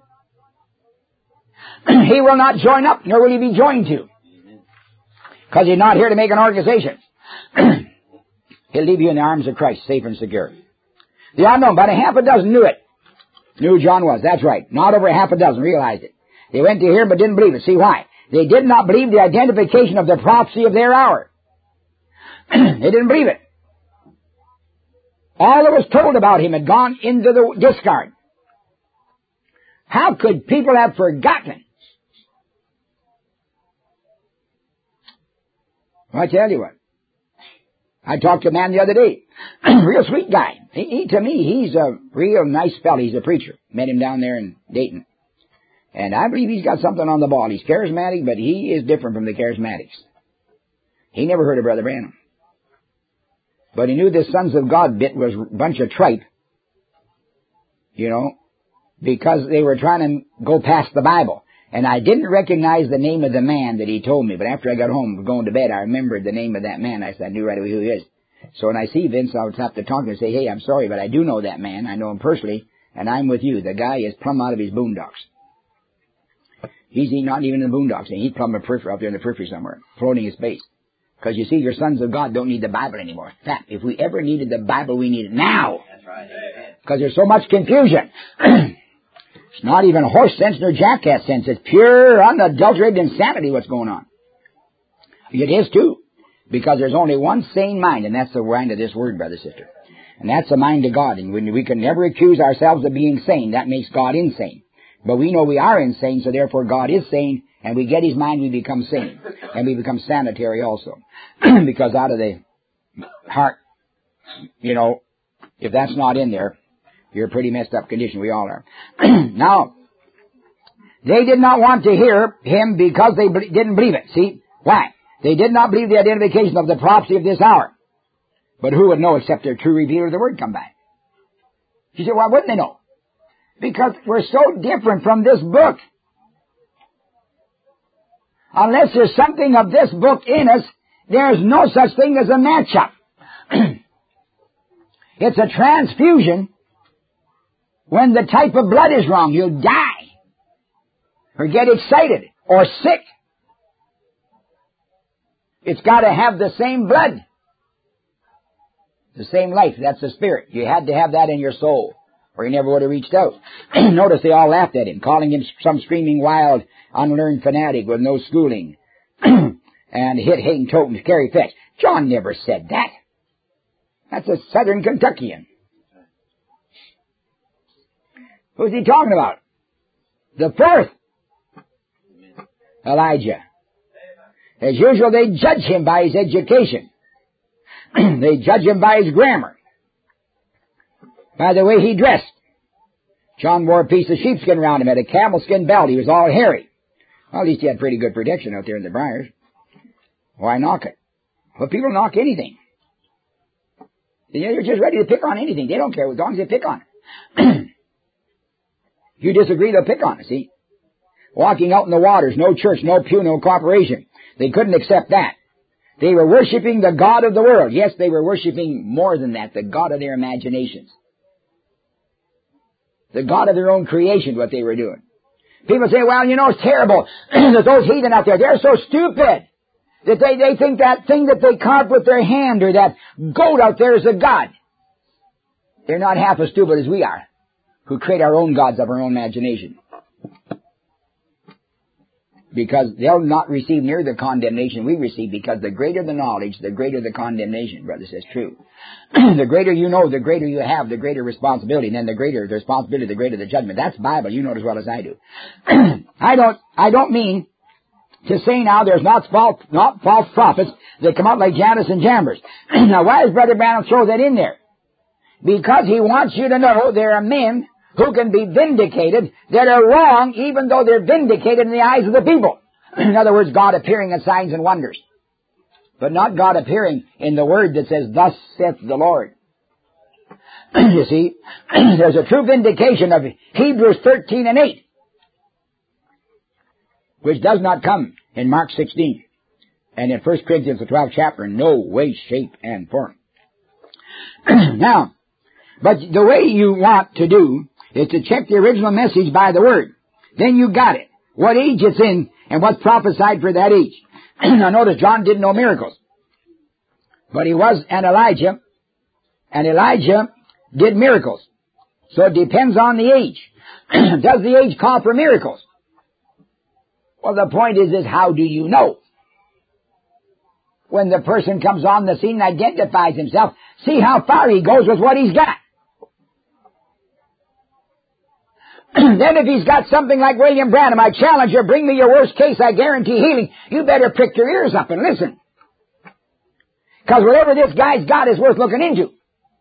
He will not join up, nor will he be joined to. Because he's not here to make an organization. He'll leave you in the arms of Christ, safe and secure. The unknown, about a half a dozen knew it. Knew who John was, that's right. Not over a half a dozen realized it. They went to hear him but didn't believe it. See why? They did not believe the identification of the prophecy of their hour. They didn't believe it. All that was told about him had gone into the discard. How could people have forgotten? Well, I tell you what. I talked to a man the other day. Real sweet guy. He, he, to me, he's a real nice fellow. He's a preacher. Met him down there in Dayton. And I believe he's got something on the ball. He's charismatic, but he is different from the charismatics. He never heard of Brother Branham. But he knew this Sons of God bit was a bunch of tripe. You know, because they were trying to go past the Bible. And I didn't recognize the name of the man that he told me. But after I got home, going to bed, I remembered the name of that man. I said, I knew right away who he is. So when I see Vince, I'll have to talk to him and say, hey, I'm sorry, but I do know that man. I know him personally, and I'm with you. The guy is plumb out of his boondocks. He's not even in the boondocks. He's plumb a periphery out there in the periphery somewhere, floating his space. Because you see, your sons of God don't need the Bible anymore. In fact, if we ever needed the Bible, we need it now. That's right. Because there's so much confusion. It's not even horse sense nor jackass sense. It's pure, unadulterated insanity what's going on. It is too. Because there's only one sane mind, and that's the mind of this word, brother, sister. And that's the mind of God. And when we can never accuse ourselves of being sane, that makes God insane. But we know we are insane, so therefore God is sane, and we get His mind, we become sane. And we become sanitary also. Because out of the heart, you know, if that's not in there, you're a pretty messed up condition. We all are. Now, they did not want to hear him because they didn't believe it. See? Why? They did not believe the identification of the prophecy of this hour. But who would know except their true revealer of the word come by? He said, why wouldn't they know? Because we're so different from this book. Unless there's something of this book in us, there's no such thing as a matchup. It's a transfusion. When the type of blood is wrong, you'll die. Or get excited. Or sick. It's got to have the same blood. The same life. That's the spirit. You had to have that in your soul, or you never would have reached out. Notice they all laughed at him, calling him some screaming, wild, unlearned fanatic with no schooling. And hit, hating, totem, carry fetch. John never said that. That's a southern Kentuckian. Who's he talking about? The fourth. Elijah. As usual, they judge him by his education. They judge him by his grammar. By the way he dressed. John wore a piece of sheepskin around him, had a camel skin belt. He was all hairy. Well, at least he had pretty good protection out there in the briars. Why knock it? Well, people knock anything. They're just ready to pick on anything. They don't care as long as they pick on it. You disagree, they'll pick on it, see? Walking out in the waters, no church, no pew, no cooperation. They couldn't accept that. They were worshiping the God of the world. Yes, they were worshiping more than that, the God of their imaginations. The God of their own creation, what they were doing. People say, well, you know, it's terrible. There's those heathen out there. They're so stupid that they, they think that thing that they carved with their hand or that goat out there is a god. They're not half as stupid as we are, who create our own gods of our own imagination. Because they'll not receive near the condemnation we receive, because the greater the knowledge, the greater the condemnation, brother says true. The greater you know, the greater you have, the greater responsibility, and then the greater the responsibility, the greater the judgment. That's Bible, you know it as well as I do. I don't, I don't mean to say now there's not false, not false prophets that come out like Jannes and Jambres. Now why does Brother Branham throw that in there? Because he wants you to know there are men who can be vindicated that are wrong even though they're vindicated in the eyes of the people. In other words, God appearing in signs and wonders. But not God appearing in the word that says, thus saith the Lord. You see, there's a true vindication of Hebrews thirteen and eight, which does not come in Mark sixteen and in First Corinthians the twelfth chapter in no way, shape, and form. Now, but the way you want to do is to check the original message by the word. Then you got it. What age it's in and what's prophesied for that age. Now notice John didn't know miracles. But he was an Elijah. And Elijah did miracles. So it depends on the age. Does the age call for miracles? Well, the point is, is how do you know? When the person comes on the scene and identifies himself, see how far he goes with what he's got. Then if he's got something like William Branham, I challenge you, bring me your worst case, I guarantee healing. You better prick your ears up and listen. Because whatever this guy's got is worth looking into.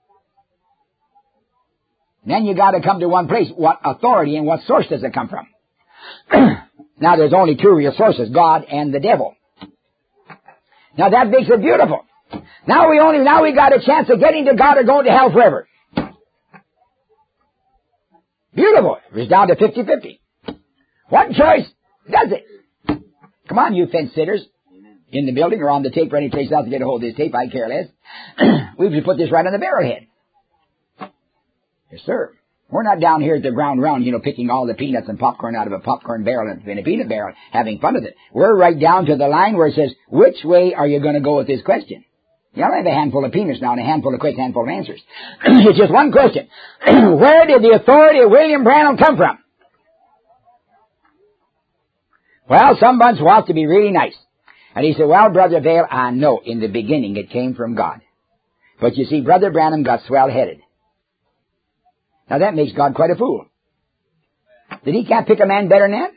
Then you got to come to one place. What authority and what source does it come from? Now there's only two real sources, God and the devil. Now that makes it beautiful. Now we only, now we got a chance of getting to God or going to hell forever. Beautiful. It was down to fifty-fifty. What choice does it? Come on, you fence sitters in the building or on the tape or any place else to get a hold of this tape, I care less. We should put this right on the barrelhead. Yes, sir. We're not down here at the ground round, you know, picking all the peanuts and popcorn out of a popcorn barrel and in a peanut barrel, having fun with it. We're right down to the line where it says, which way are you going to go with this question? You don't have a handful of peanuts now and a handful of questions, a handful of answers. It's just one question. Where did the authority of William Branham come from? Well, some bunch wants to be really nice. And he said, well, Brother Vail, I know in the beginning it came from God. But you see, Brother Branham got swell-headed. Now that makes God quite a fool. That he can't pick a man better than that?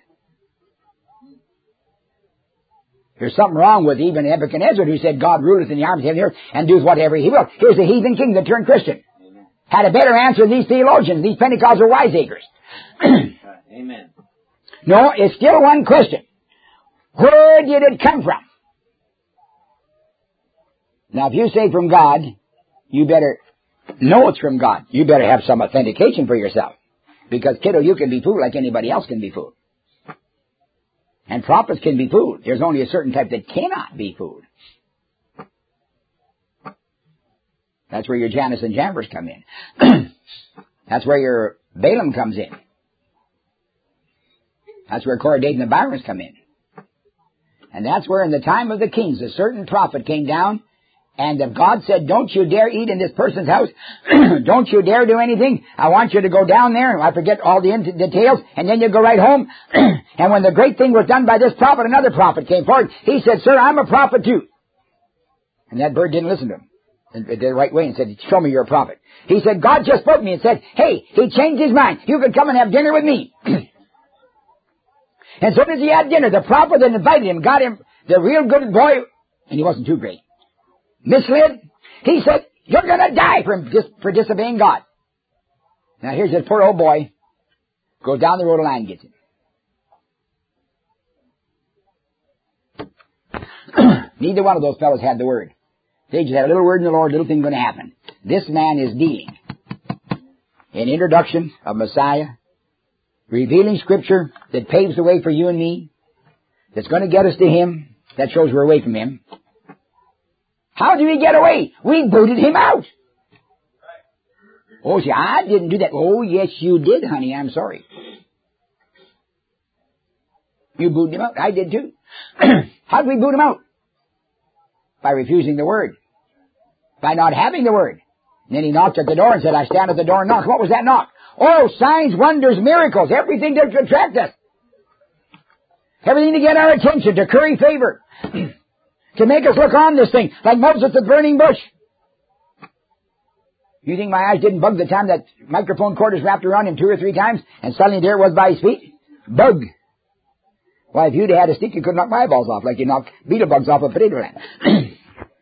There's something wrong with even Nebuchadnezzar, who said God ruleth in the arms of the earth and doeth whatever he will. Here's a heathen king that turned Christian. Amen. Had a better answer than these theologians, these Pentecostal wiseacres. Amen. No, it's still one question. Where did it come from? Now, if you say from God, you better know it's from God. You better have some authentication for yourself. Because, kiddo, you can be fooled like anybody else can be fooled. And prophets can be fooled. There's only a certain type that cannot be fooled. That's where your Jannes and Jambres come in. That's where your Balaam comes in. That's where Korah, Dathan, and Abiram come in. And that's where in the time of the kings, a certain prophet came down, and if God said, don't you dare eat in this person's house, don't you dare do anything, I want you to go down there, and I forget all the details, and then you go right home. And when the great thing was done by this prophet, another prophet came forward. He said, sir, I'm a prophet too. And that bird didn't listen to him the right way and said, show me you're a prophet. He said, God just spoke to me and said, hey, he changed his mind. You could come and have dinner with me. And so as he had dinner, the prophet that invited him got him the real good boy, and he wasn't too great, misled. He said, you're going to die for, dis- for disobeying God. Now here's this poor old boy, goes down the road of line and gets him. Neither one of those fellows had the word. They just had a little word in the Lord, little thing going to happen. This man is dealing in introduction of Messiah, revealing Scripture that paves the way for you and me, that's going to get us to Him, that shows we're away from Him. How did we get away? We booted Him out. Oh, see, I didn't do that. Oh, yes, you did, honey. I'm sorry. You booted him out. I did too. How did we boot him out? By refusing the word. By not having the word. And then he knocked at the door and said, I stand at the door and knock. What was that knock? Oh, signs, wonders, miracles. Everything to attract us. Everything to get our attention, to curry favor. To make us look on this thing. Like Moses at the burning bush. You think my eyes didn't bug the time that microphone cord was wrapped around him two or three times and suddenly there it was by his feet? Bug. Why, if you'd had a stick, you could knock my eyeballs off like you knock beetle bugs off a potato plant.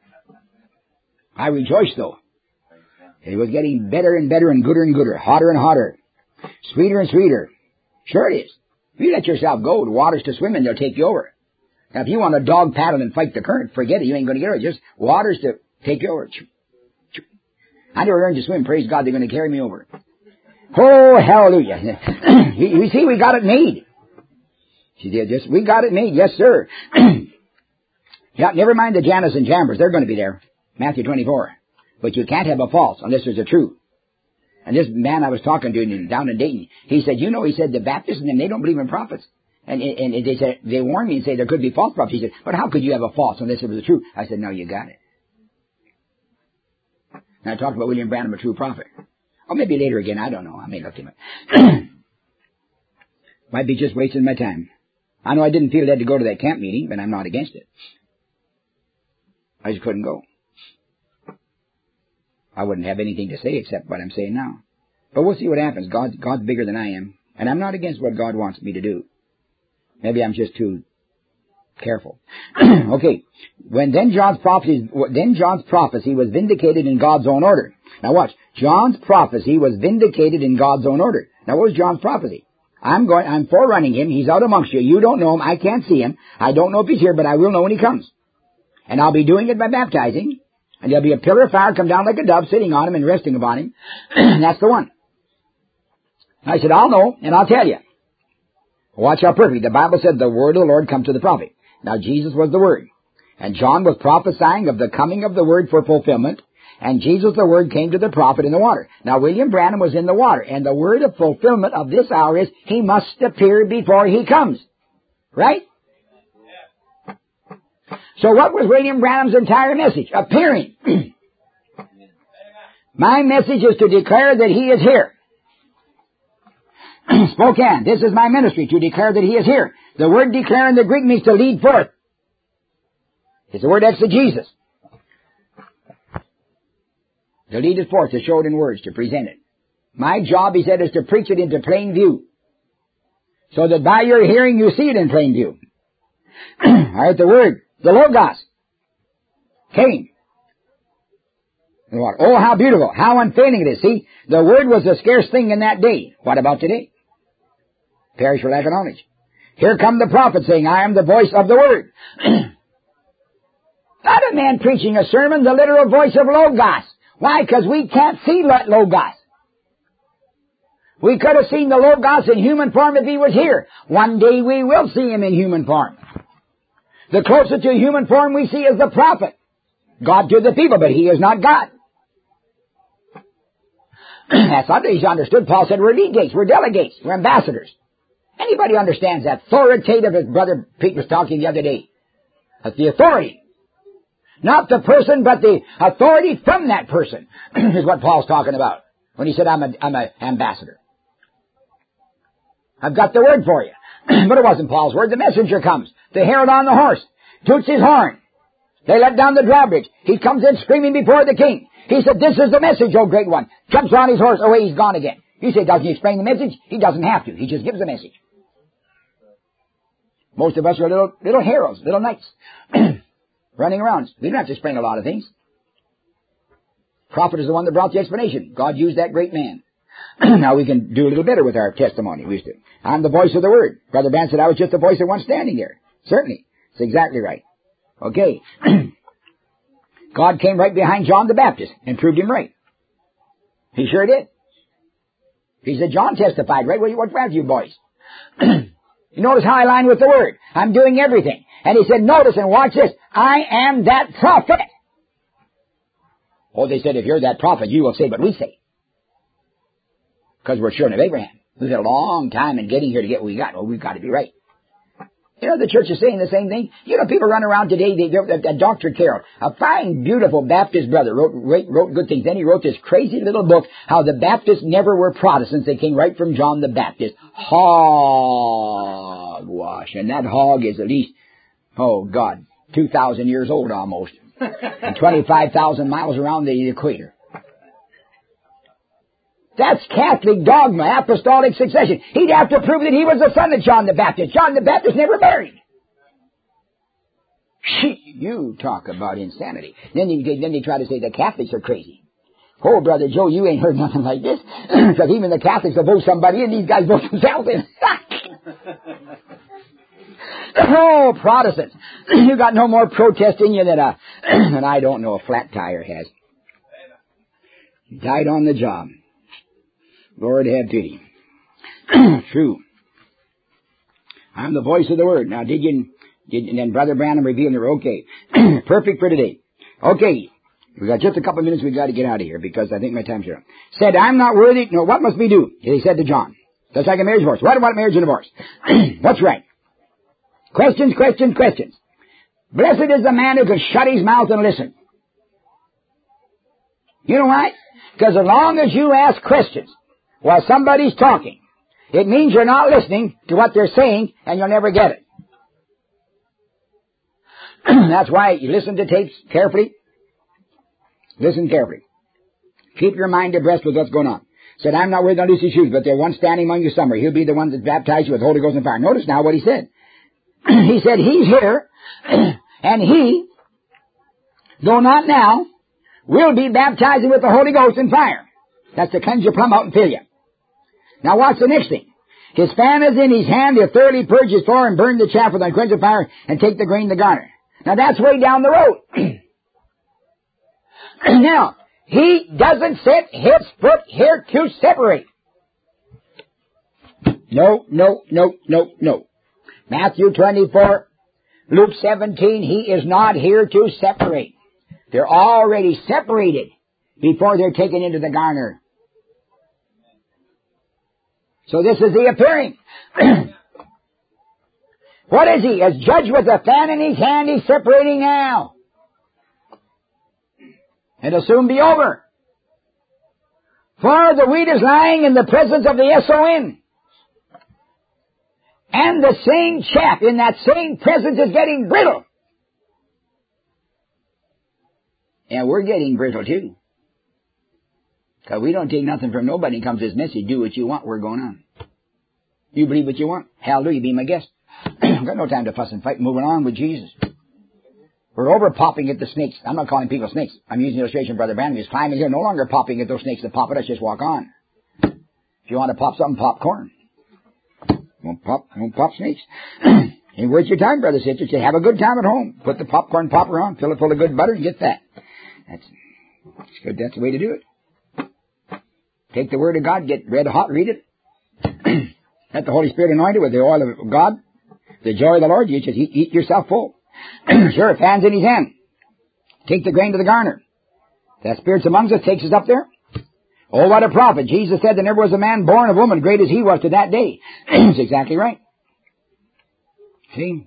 I rejoiced, though. It was getting better and better and gooder and gooder, hotter and hotter, sweeter and sweeter. Sure it is. If you let yourself go, the water's to swim in, they'll take you over. Now, if you want to dog paddle and fight the current, forget it. You ain't going to get it. Just water's to take you over. I never learned to swim. Praise God, they're going to carry me over. Oh, hallelujah. you, you see, we got it made. She did this. We got it made. Yes, sir. Yeah, never mind the Janus and Jambres. They're going to be there. Matthew twenty-four. But you can't have a false unless there's a true. And this man I was talking to down in Dayton, he said, you know, he said, the Baptists and them, they don't believe in prophets. And, and, and they said, they warned me and say there could be false prophets. He said, but how could you have a false unless it was a true? I said, no, you got it. And I talked about William Branham, a true prophet. Or maybe later again, I don't know. I may look him up. Might be just wasting my time. I know I didn't feel I had to go to that camp meeting, but I'm not against it. I just couldn't go. I wouldn't have anything to say except what I'm saying now. But we'll see what happens. God, God's bigger than I am. And I'm not against what God wants me to do. Maybe I'm just too careful. Okay. When then John's prophecy, then John's prophecy was vindicated in God's own order. Now watch. John's prophecy was vindicated in God's own order. Now what was John's prophecy? I'm going, I'm forerunning him. He's out amongst you. You don't know him. I can't see him. I don't know if he's here, but I will know when he comes. And I'll be doing it by baptizing. And there'll be a pillar of fire come down like a dove, sitting on him and resting upon him. That's the one. I said, I'll know, and I'll tell you. Watch how perfect. The Bible said the word of the Lord come to the prophet. Now Jesus was the word. And John was prophesying of the coming of the word for fulfillment. And Jesus, the word, came to the prophet in the water. Now William Branham was in the water. And the word of fulfillment of this hour is he must appear before he comes. Right? So what was William Branham's entire message? Appearing. My message is to declare that he is here. Spokane, this is my ministry, to declare that he is here. The word declare in the Greek means to lead forth. It's the word exegesis. To lead it forth, to show it in words, to present it. My job, he said, is to preach it into plain view. So that by your hearing you see it in plain view. All right, the word, the Logos, came. Oh, how beautiful, how unfailing it is. See, the word was a scarce thing in that day. What about today? Perish for lack of knowledge. Here come the prophet saying, I am the voice of the word. Not a man preaching a sermon, the literal voice of Logos. Why? Because we can't see Logos. We could have seen the Logos in human form if he was here. One day we will see him in human form. The closest to human form we see is the prophet. God to the people, but he is not God. That's not easy understood. Paul said we're legates, we're delegates, we're ambassadors. Anybody understands that? Authoritative, as Brother Pete was talking the other day. That's the authority. Not the person, but the authority from that person is what Paul's talking about when he said, I'm a, I'm an ambassador. I've got the word for you. But it wasn't Paul's word. The messenger comes. The herald on the horse toots his horn. They let down the drawbridge. He comes in screaming before the king. He said, this is the message, O great one. Jumps on his horse. Away he's gone again. You say, doesn't he explain the message? He doesn't have to. He just gives the message. Most of us are little, little heralds, little knights. Running around. We don't have to explain a lot of things. Prophet is the one that brought the explanation. God used that great man. Now we can do a little better with our testimony. We used to. I'm the voice of the word. Brother Dan said I was just the voice of one standing there. Certainly. It's exactly right. Okay. God came right behind John the Baptist and proved him right. He sure did. He said, John testified, right? What have you boys? You notice how I line with the word. I'm doing everything. And he said, notice and watch this. I am that prophet. Oh, they said, if you're that prophet, you will say what we say. because we're children of Abraham. We've had a long time in getting here to get what we got. Well, we've got to be right. You know, the church is saying the same thing. You know, people run around today, they, they, uh, Doctor Carroll, a fine, beautiful Baptist brother, wrote, wrote, wrote good things. Then he wrote this crazy little book, How the Baptists Never Were Protestants. They came right from John the Baptist. Hogwash. And that hog is at least, oh God, two thousand years old almost. And twenty-five thousand miles around the equator. That's Catholic dogma, apostolic succession. He'd have to prove that he was the son of John the Baptist. John the Baptist never married. You talk about insanity. Then you, then they try to say the Catholics are crazy. Oh, Brother Joe, you ain't heard nothing like this. Because even the Catholics will vote somebody in, these guys vote themselves in. Oh, Protestants. You got no more protest in you than a, than I don't know, a flat tire has. Died on the job. Lord have pity. True. I'm the voice of the word. Now, did you, did, and then Brother Branham revealed it. Okay. Perfect for today. Okay. We got just a couple of minutes. We got to get out of here because I think my time's here. Said, I'm not worthy. No, what must we do? He said to John. That's like a marriage divorce. What about marriage and divorce? What's right? Questions, questions, questions. Blessed is the man who can shut his mouth and listen. You know why? Because as long as you ask questions while somebody's talking, it means you're not listening to what they're saying, and you'll never get it. That's why you listen to tapes carefully. Listen carefully. Keep your mind abreast with what's going on. Said, I'm not worthy to loose his shoes, but there's one standing among you somewhere. He'll be the one that baptizes you with the Holy Ghost and fire. Notice now what he said. He said, he's here, and he, though not now, will be baptizing with the Holy Ghost and fire. That's to cleanse you plumb out and fill you. Now watch the next thing. His fan is in his hand, he'll thoroughly purge his floor and burn the chaff with unquenchable fire and take the grain to garner. Now that's way down the road. Now, he doesn't set his foot here to separate. No, no, no, no, no. Matthew twenty-four, Luke seventeen, he is not here to separate. They're already separated before they're taken into the garner. So this is the appearing. What is he? As judge with a fan in his hand, he's separating now. It'll soon be over. For the wheat is lying in the presence of the S O N. And the same chaff in that same presence is getting brittle. And we're getting brittle too. Because we don't take nothing from nobody and comes this message, do what you want, we're going on. You believe what you want? Hallelujah, be my guest. I've got no time to fuss and fight, moving on with Jesus. We're over popping at the snakes. I'm not calling people snakes. I'm using the illustration Brother Branham. He's climbing here, no longer popping at those snakes that pop at us, just walk on. If you want to pop something, pop corn. Won't pop, won't pop snakes. And where's your time, brother, sister? Say, have a good time at home. Put the popcorn popper on, fill it full of good butter, and get that. That's, that's good. That's the way to do it. Take the Word of God, get red hot, read it. Let the Holy Spirit anoint it with the oil of God. The joy of the Lord, you just eat, eat yourself full. Sure, fan's in his hand. Take the grain to the garner. That Spirit's amongst us, takes us up there. Oh, what a prophet. Jesus said there never was a man born of woman great as he was to that day. That's exactly right. See?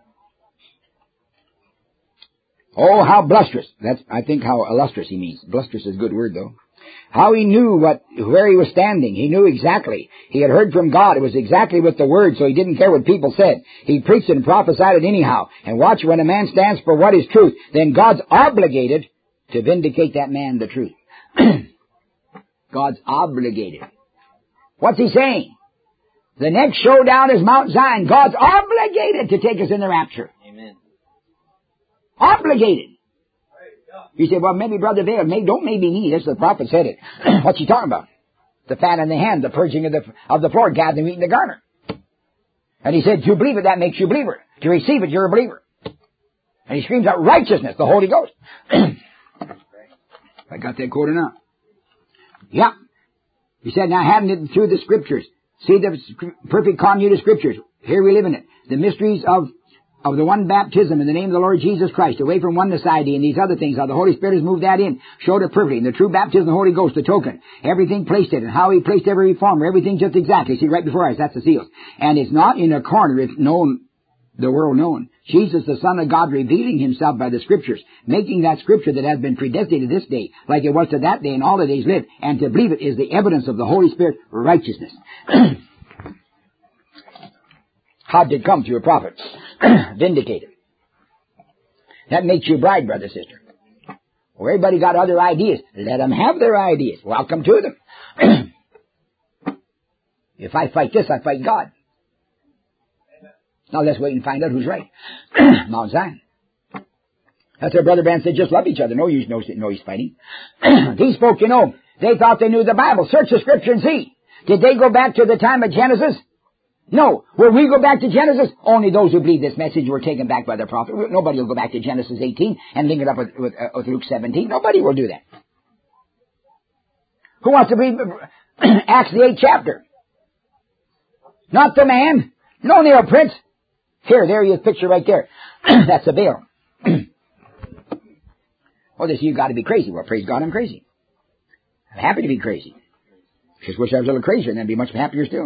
Oh, how blusterous. That's, I think, how illustrious he means. Blusterous is a good word, though. How he knew what, where he was standing. He knew exactly. He had heard from God. It was exactly with the word, so he didn't care what people said. He preached it and prophesied it anyhow. And watch, when a man stands for what is truth, then God's obligated to vindicate that man the truth. God's obligated. What's he saying? The next showdown is Mount Zion. God's obligated to take us in the rapture. Amen. Obligated. You say, well, maybe Brother Vail, maybe, don't maybe me. This is the prophet said it. What's he talking about? The fan in the hand, the purging of the of the floor, gathering wheat in the garner. And he said, to believe it, that makes you a believer. To receive it, you're a believer. And he screams out righteousness, the Holy Ghost. I got that quoted now. Yeah. He said, now having it through the Scriptures. See the perfect commune of Scriptures. Here we live in it. The mysteries of of the one baptism in the name of the Lord Jesus Christ, away from one society and these other things, how the Holy Spirit has moved that in, showed it perfectly. And the true baptism of the Holy Ghost, the token, everything placed it, and how He placed every reformer, everything just exactly. See, right before us, that's the seals. And it's not in a corner, it's known, the world known. Jesus, the Son of God, revealing Himself by the Scriptures, making that Scripture that has been predestined to this day, like it was to that day and all the days lived, and to believe it is the evidence of the Holy Spirit righteousness. How did it come through a prophet? Vindicated. That makes you a bride, brother, sister. Well, everybody got other ideas. Let them have their ideas. Welcome to them. If I fight this, I fight God. Now let's wait and find out who's right. Mount Zion. That's what Brother Ben said, just love each other. No use, no, no use fighting. These folk, you know, they thought they knew the Bible. Search the Scripture and see. Did they go back to the time of Genesis? No. Will we go back to Genesis? Only those who believe this message were taken back by the prophet. Nobody will go back to Genesis eighteen and link it up with, with, uh, with Luke seventeen. Nobody will do that. Who wants to believe Acts the eighth chapter? Not the man. No nail prints. Here, there he is, picture right there. That's a veil. Oh, this, you got to be crazy. Well, praise God, I'm crazy. I'm happy to be crazy. Just wish I was a little crazier, and then I'd be much happier still.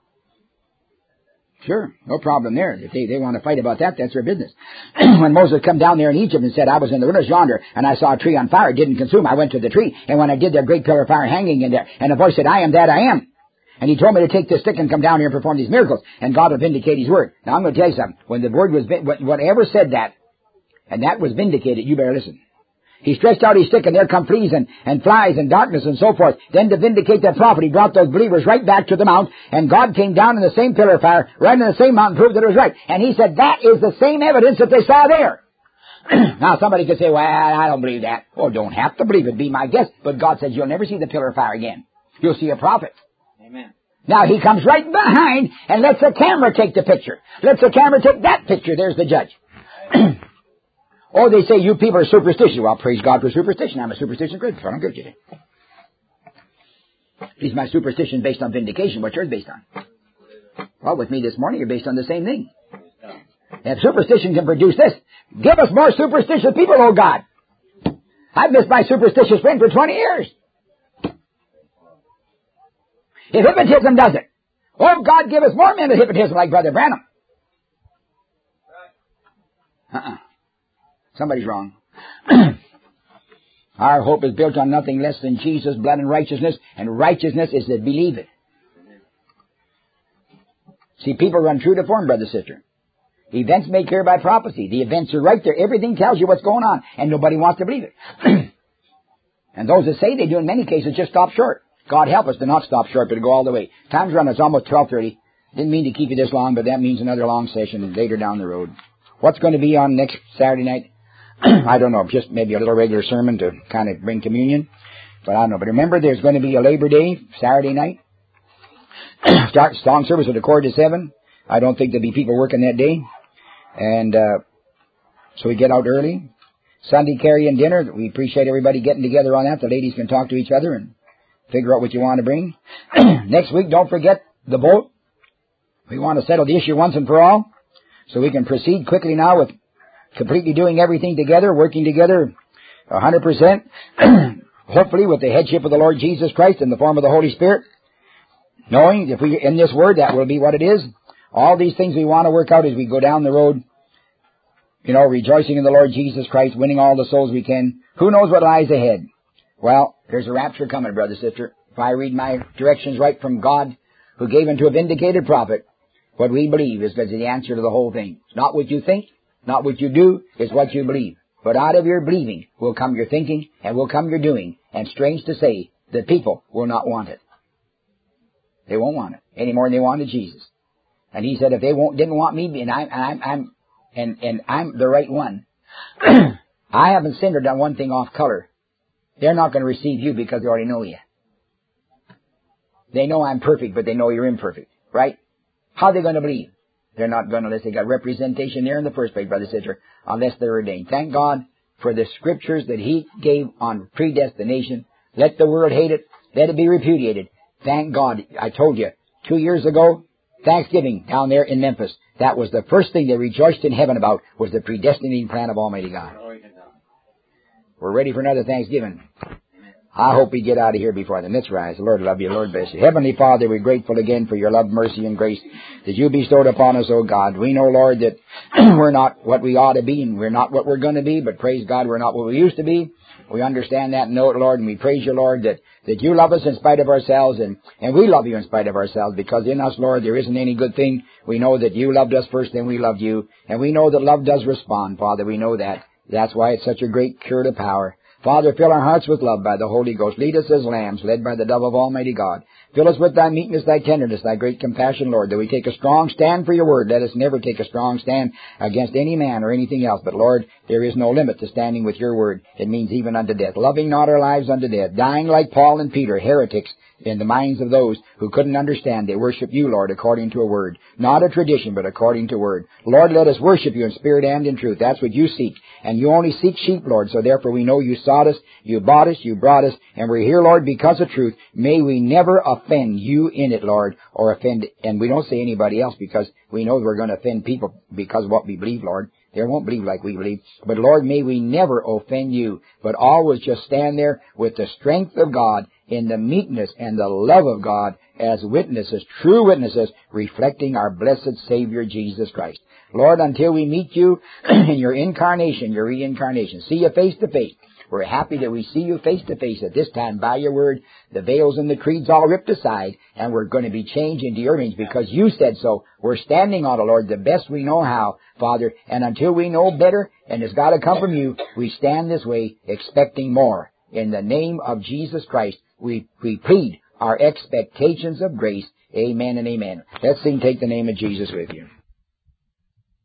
Sure, no problem there. If they, they want to fight about that, that's their business. When Moses come down there in Egypt and said, I was in the wilderness yonder, and I saw a tree on fire, it didn't consume. I went to the tree, and when I did, there great pillar of fire hanging in there. And the voice said, I am that I am. And He told me to take this stick and come down here and perform these miracles, and God will vindicate His word. Now, I'm going to tell you something. When the word was, whatever said that, and that was vindicated, you better listen. He stretched out His stick, and there come fleas and, and flies and darkness and so forth. Then to vindicate that prophet, He brought those believers right back to the mount, and God came down in the same pillar of fire, right in the same mountain, proved that it was right. And He said, that is the same evidence that they saw there. Now, somebody could say, well, I don't believe that. Well, don't have to believe it. Be my guest. But God says, you'll never see the pillar of fire again. You'll see a prophet. Amen. Now, He comes right behind and lets the camera take the picture. Lets the camera take that picture. There's the judge. Oh, they say you people are superstitious. Well, praise God for superstition. I'm a superstition Christian. That's what I'm good to do. Is my superstition based on vindication? What's yours based on? Well, with me this morning, you're based on the same thing. If superstition can produce this, give us more superstitious people, oh God. I've missed my superstitious friend for twenty years. If hypnotism does it, oh God, give us more men of hypnotism like Brother Branham. Uh-uh. Somebody's wrong. Our hope is built on nothing less than Jesus' blood and righteousness, and righteousness is to believe it. See, people run true to form, brother, sister. Events made clear by prophecy. The events are right there. Everything tells you what's going on, and nobody wants to believe it. And those that say they do in many cases just stop short. God help us to not stop short, but to go all the way. Time's run. It's almost twelve thirty. Didn't mean to keep you this long, but that means another long session later down the road. What's going to be on next Saturday night? I don't know, just maybe a little regular sermon to kind of bring communion. But I don't know. But remember, there's going to be a Labor Day, Saturday night. Start song service at a quarter to seven. I don't think there'll be people working that day. And uh, so we get out early. Sunday carry-in dinner. We appreciate everybody getting together on that. The ladies can talk to each other and figure out what you want to bring. Next week, don't forget the vote. We want to settle the issue once and for all, so we can proceed quickly now with completely doing everything together, working together one hundred percent, hopefully with the headship of the Lord Jesus Christ in the form of the Holy Spirit, knowing if we in this Word, that will be what it is. All these things we want to work out as we go down the road, you know, rejoicing in the Lord Jesus Christ, winning all the souls we can. Who knows what lies ahead? Well, there's a rapture coming, brother, sister. If I read my directions right from God, who gave unto a vindicated prophet, what we believe is the answer to the whole thing. It's not what you think, not what you do, it's what you believe. But out of your believing will come your thinking, and will come your doing. And strange to say, the people will not want it. They won't want it any more than they wanted Jesus. And He said, if they won't, didn't want me, and I'm, I'm, I'm, and and I'm the right one, I haven't sinned or done one thing off color. They're not going to receive you because they already know you. They know I'm perfect, but they know you're imperfect, right? How are they going to believe? They're not going to unless they got representation there in the first place, brother, sister, unless they're ordained. Thank God for the scriptures that He gave on predestination. Let the world hate it. Let it be repudiated. Thank God. I told you two years ago, Thanksgiving down there in Memphis. That was the first thing they rejoiced in heaven about, was the predestinating plan of Almighty God. We're ready for another Thanksgiving. I hope we get out of here before the nits rise. Lord love you. Lord bless you. Heavenly Father, we're grateful again for your love, mercy, and grace that you bestowed upon us, O God. We know, Lord, that we're not what we ought to be, and we're not what we're going to be, but praise God, we're not what we used to be. We understand that and know it, Lord, and we praise you, Lord, that, that you love us in spite of ourselves, and, and we love you in spite of ourselves, because in us, Lord, there isn't any good thing. We know that you loved us first, then we loved you, and we know that love does respond, Father. We know that. That's why it's such a great curative power. Father, fill our hearts with love by the Holy Ghost. Lead us as lambs, led by the dove of Almighty God. Fill us with thy meekness, thy tenderness, thy great compassion, Lord, that we take a strong stand for your word. Let us never take a strong stand against any man or anything else. But, Lord, there is no limit to standing with your word. It means even unto death. Loving not our lives unto death. Dying like Paul and Peter, heretics in the minds of those who couldn't understand. They worship you, Lord, according to a word. Not a tradition, but according to word. Lord, let us worship you in spirit and in truth. That's what you seek. And you only seek sheep, Lord. So therefore we know you sought us, you bought us, you brought us, and we're here, Lord, because of truth. May we never offend you in it, Lord, or offend, and we don't say anybody else, because we know we're going to offend people because of what we believe, Lord. They won't believe like we believe. But, Lord, may we never offend you, but always just stand there with the strength of God, in the meekness and the love of God, as witnesses, true witnesses, reflecting our blessed Savior, Jesus Christ. Lord, until we meet you in your incarnation, your reincarnation, see you face to face. We're happy that we see you face to face at this time by your word. The veils and the creeds all ripped aside, and we're going to be changed into your image because you said so. We're standing on it, Lord, the best we know how, Father. And until we know better, and it's got to come from you, we stand this way expecting more. In the name of Jesus Christ, we, we plead our expectations of grace. Amen and amen. Let's sing Take the Name of Jesus with you.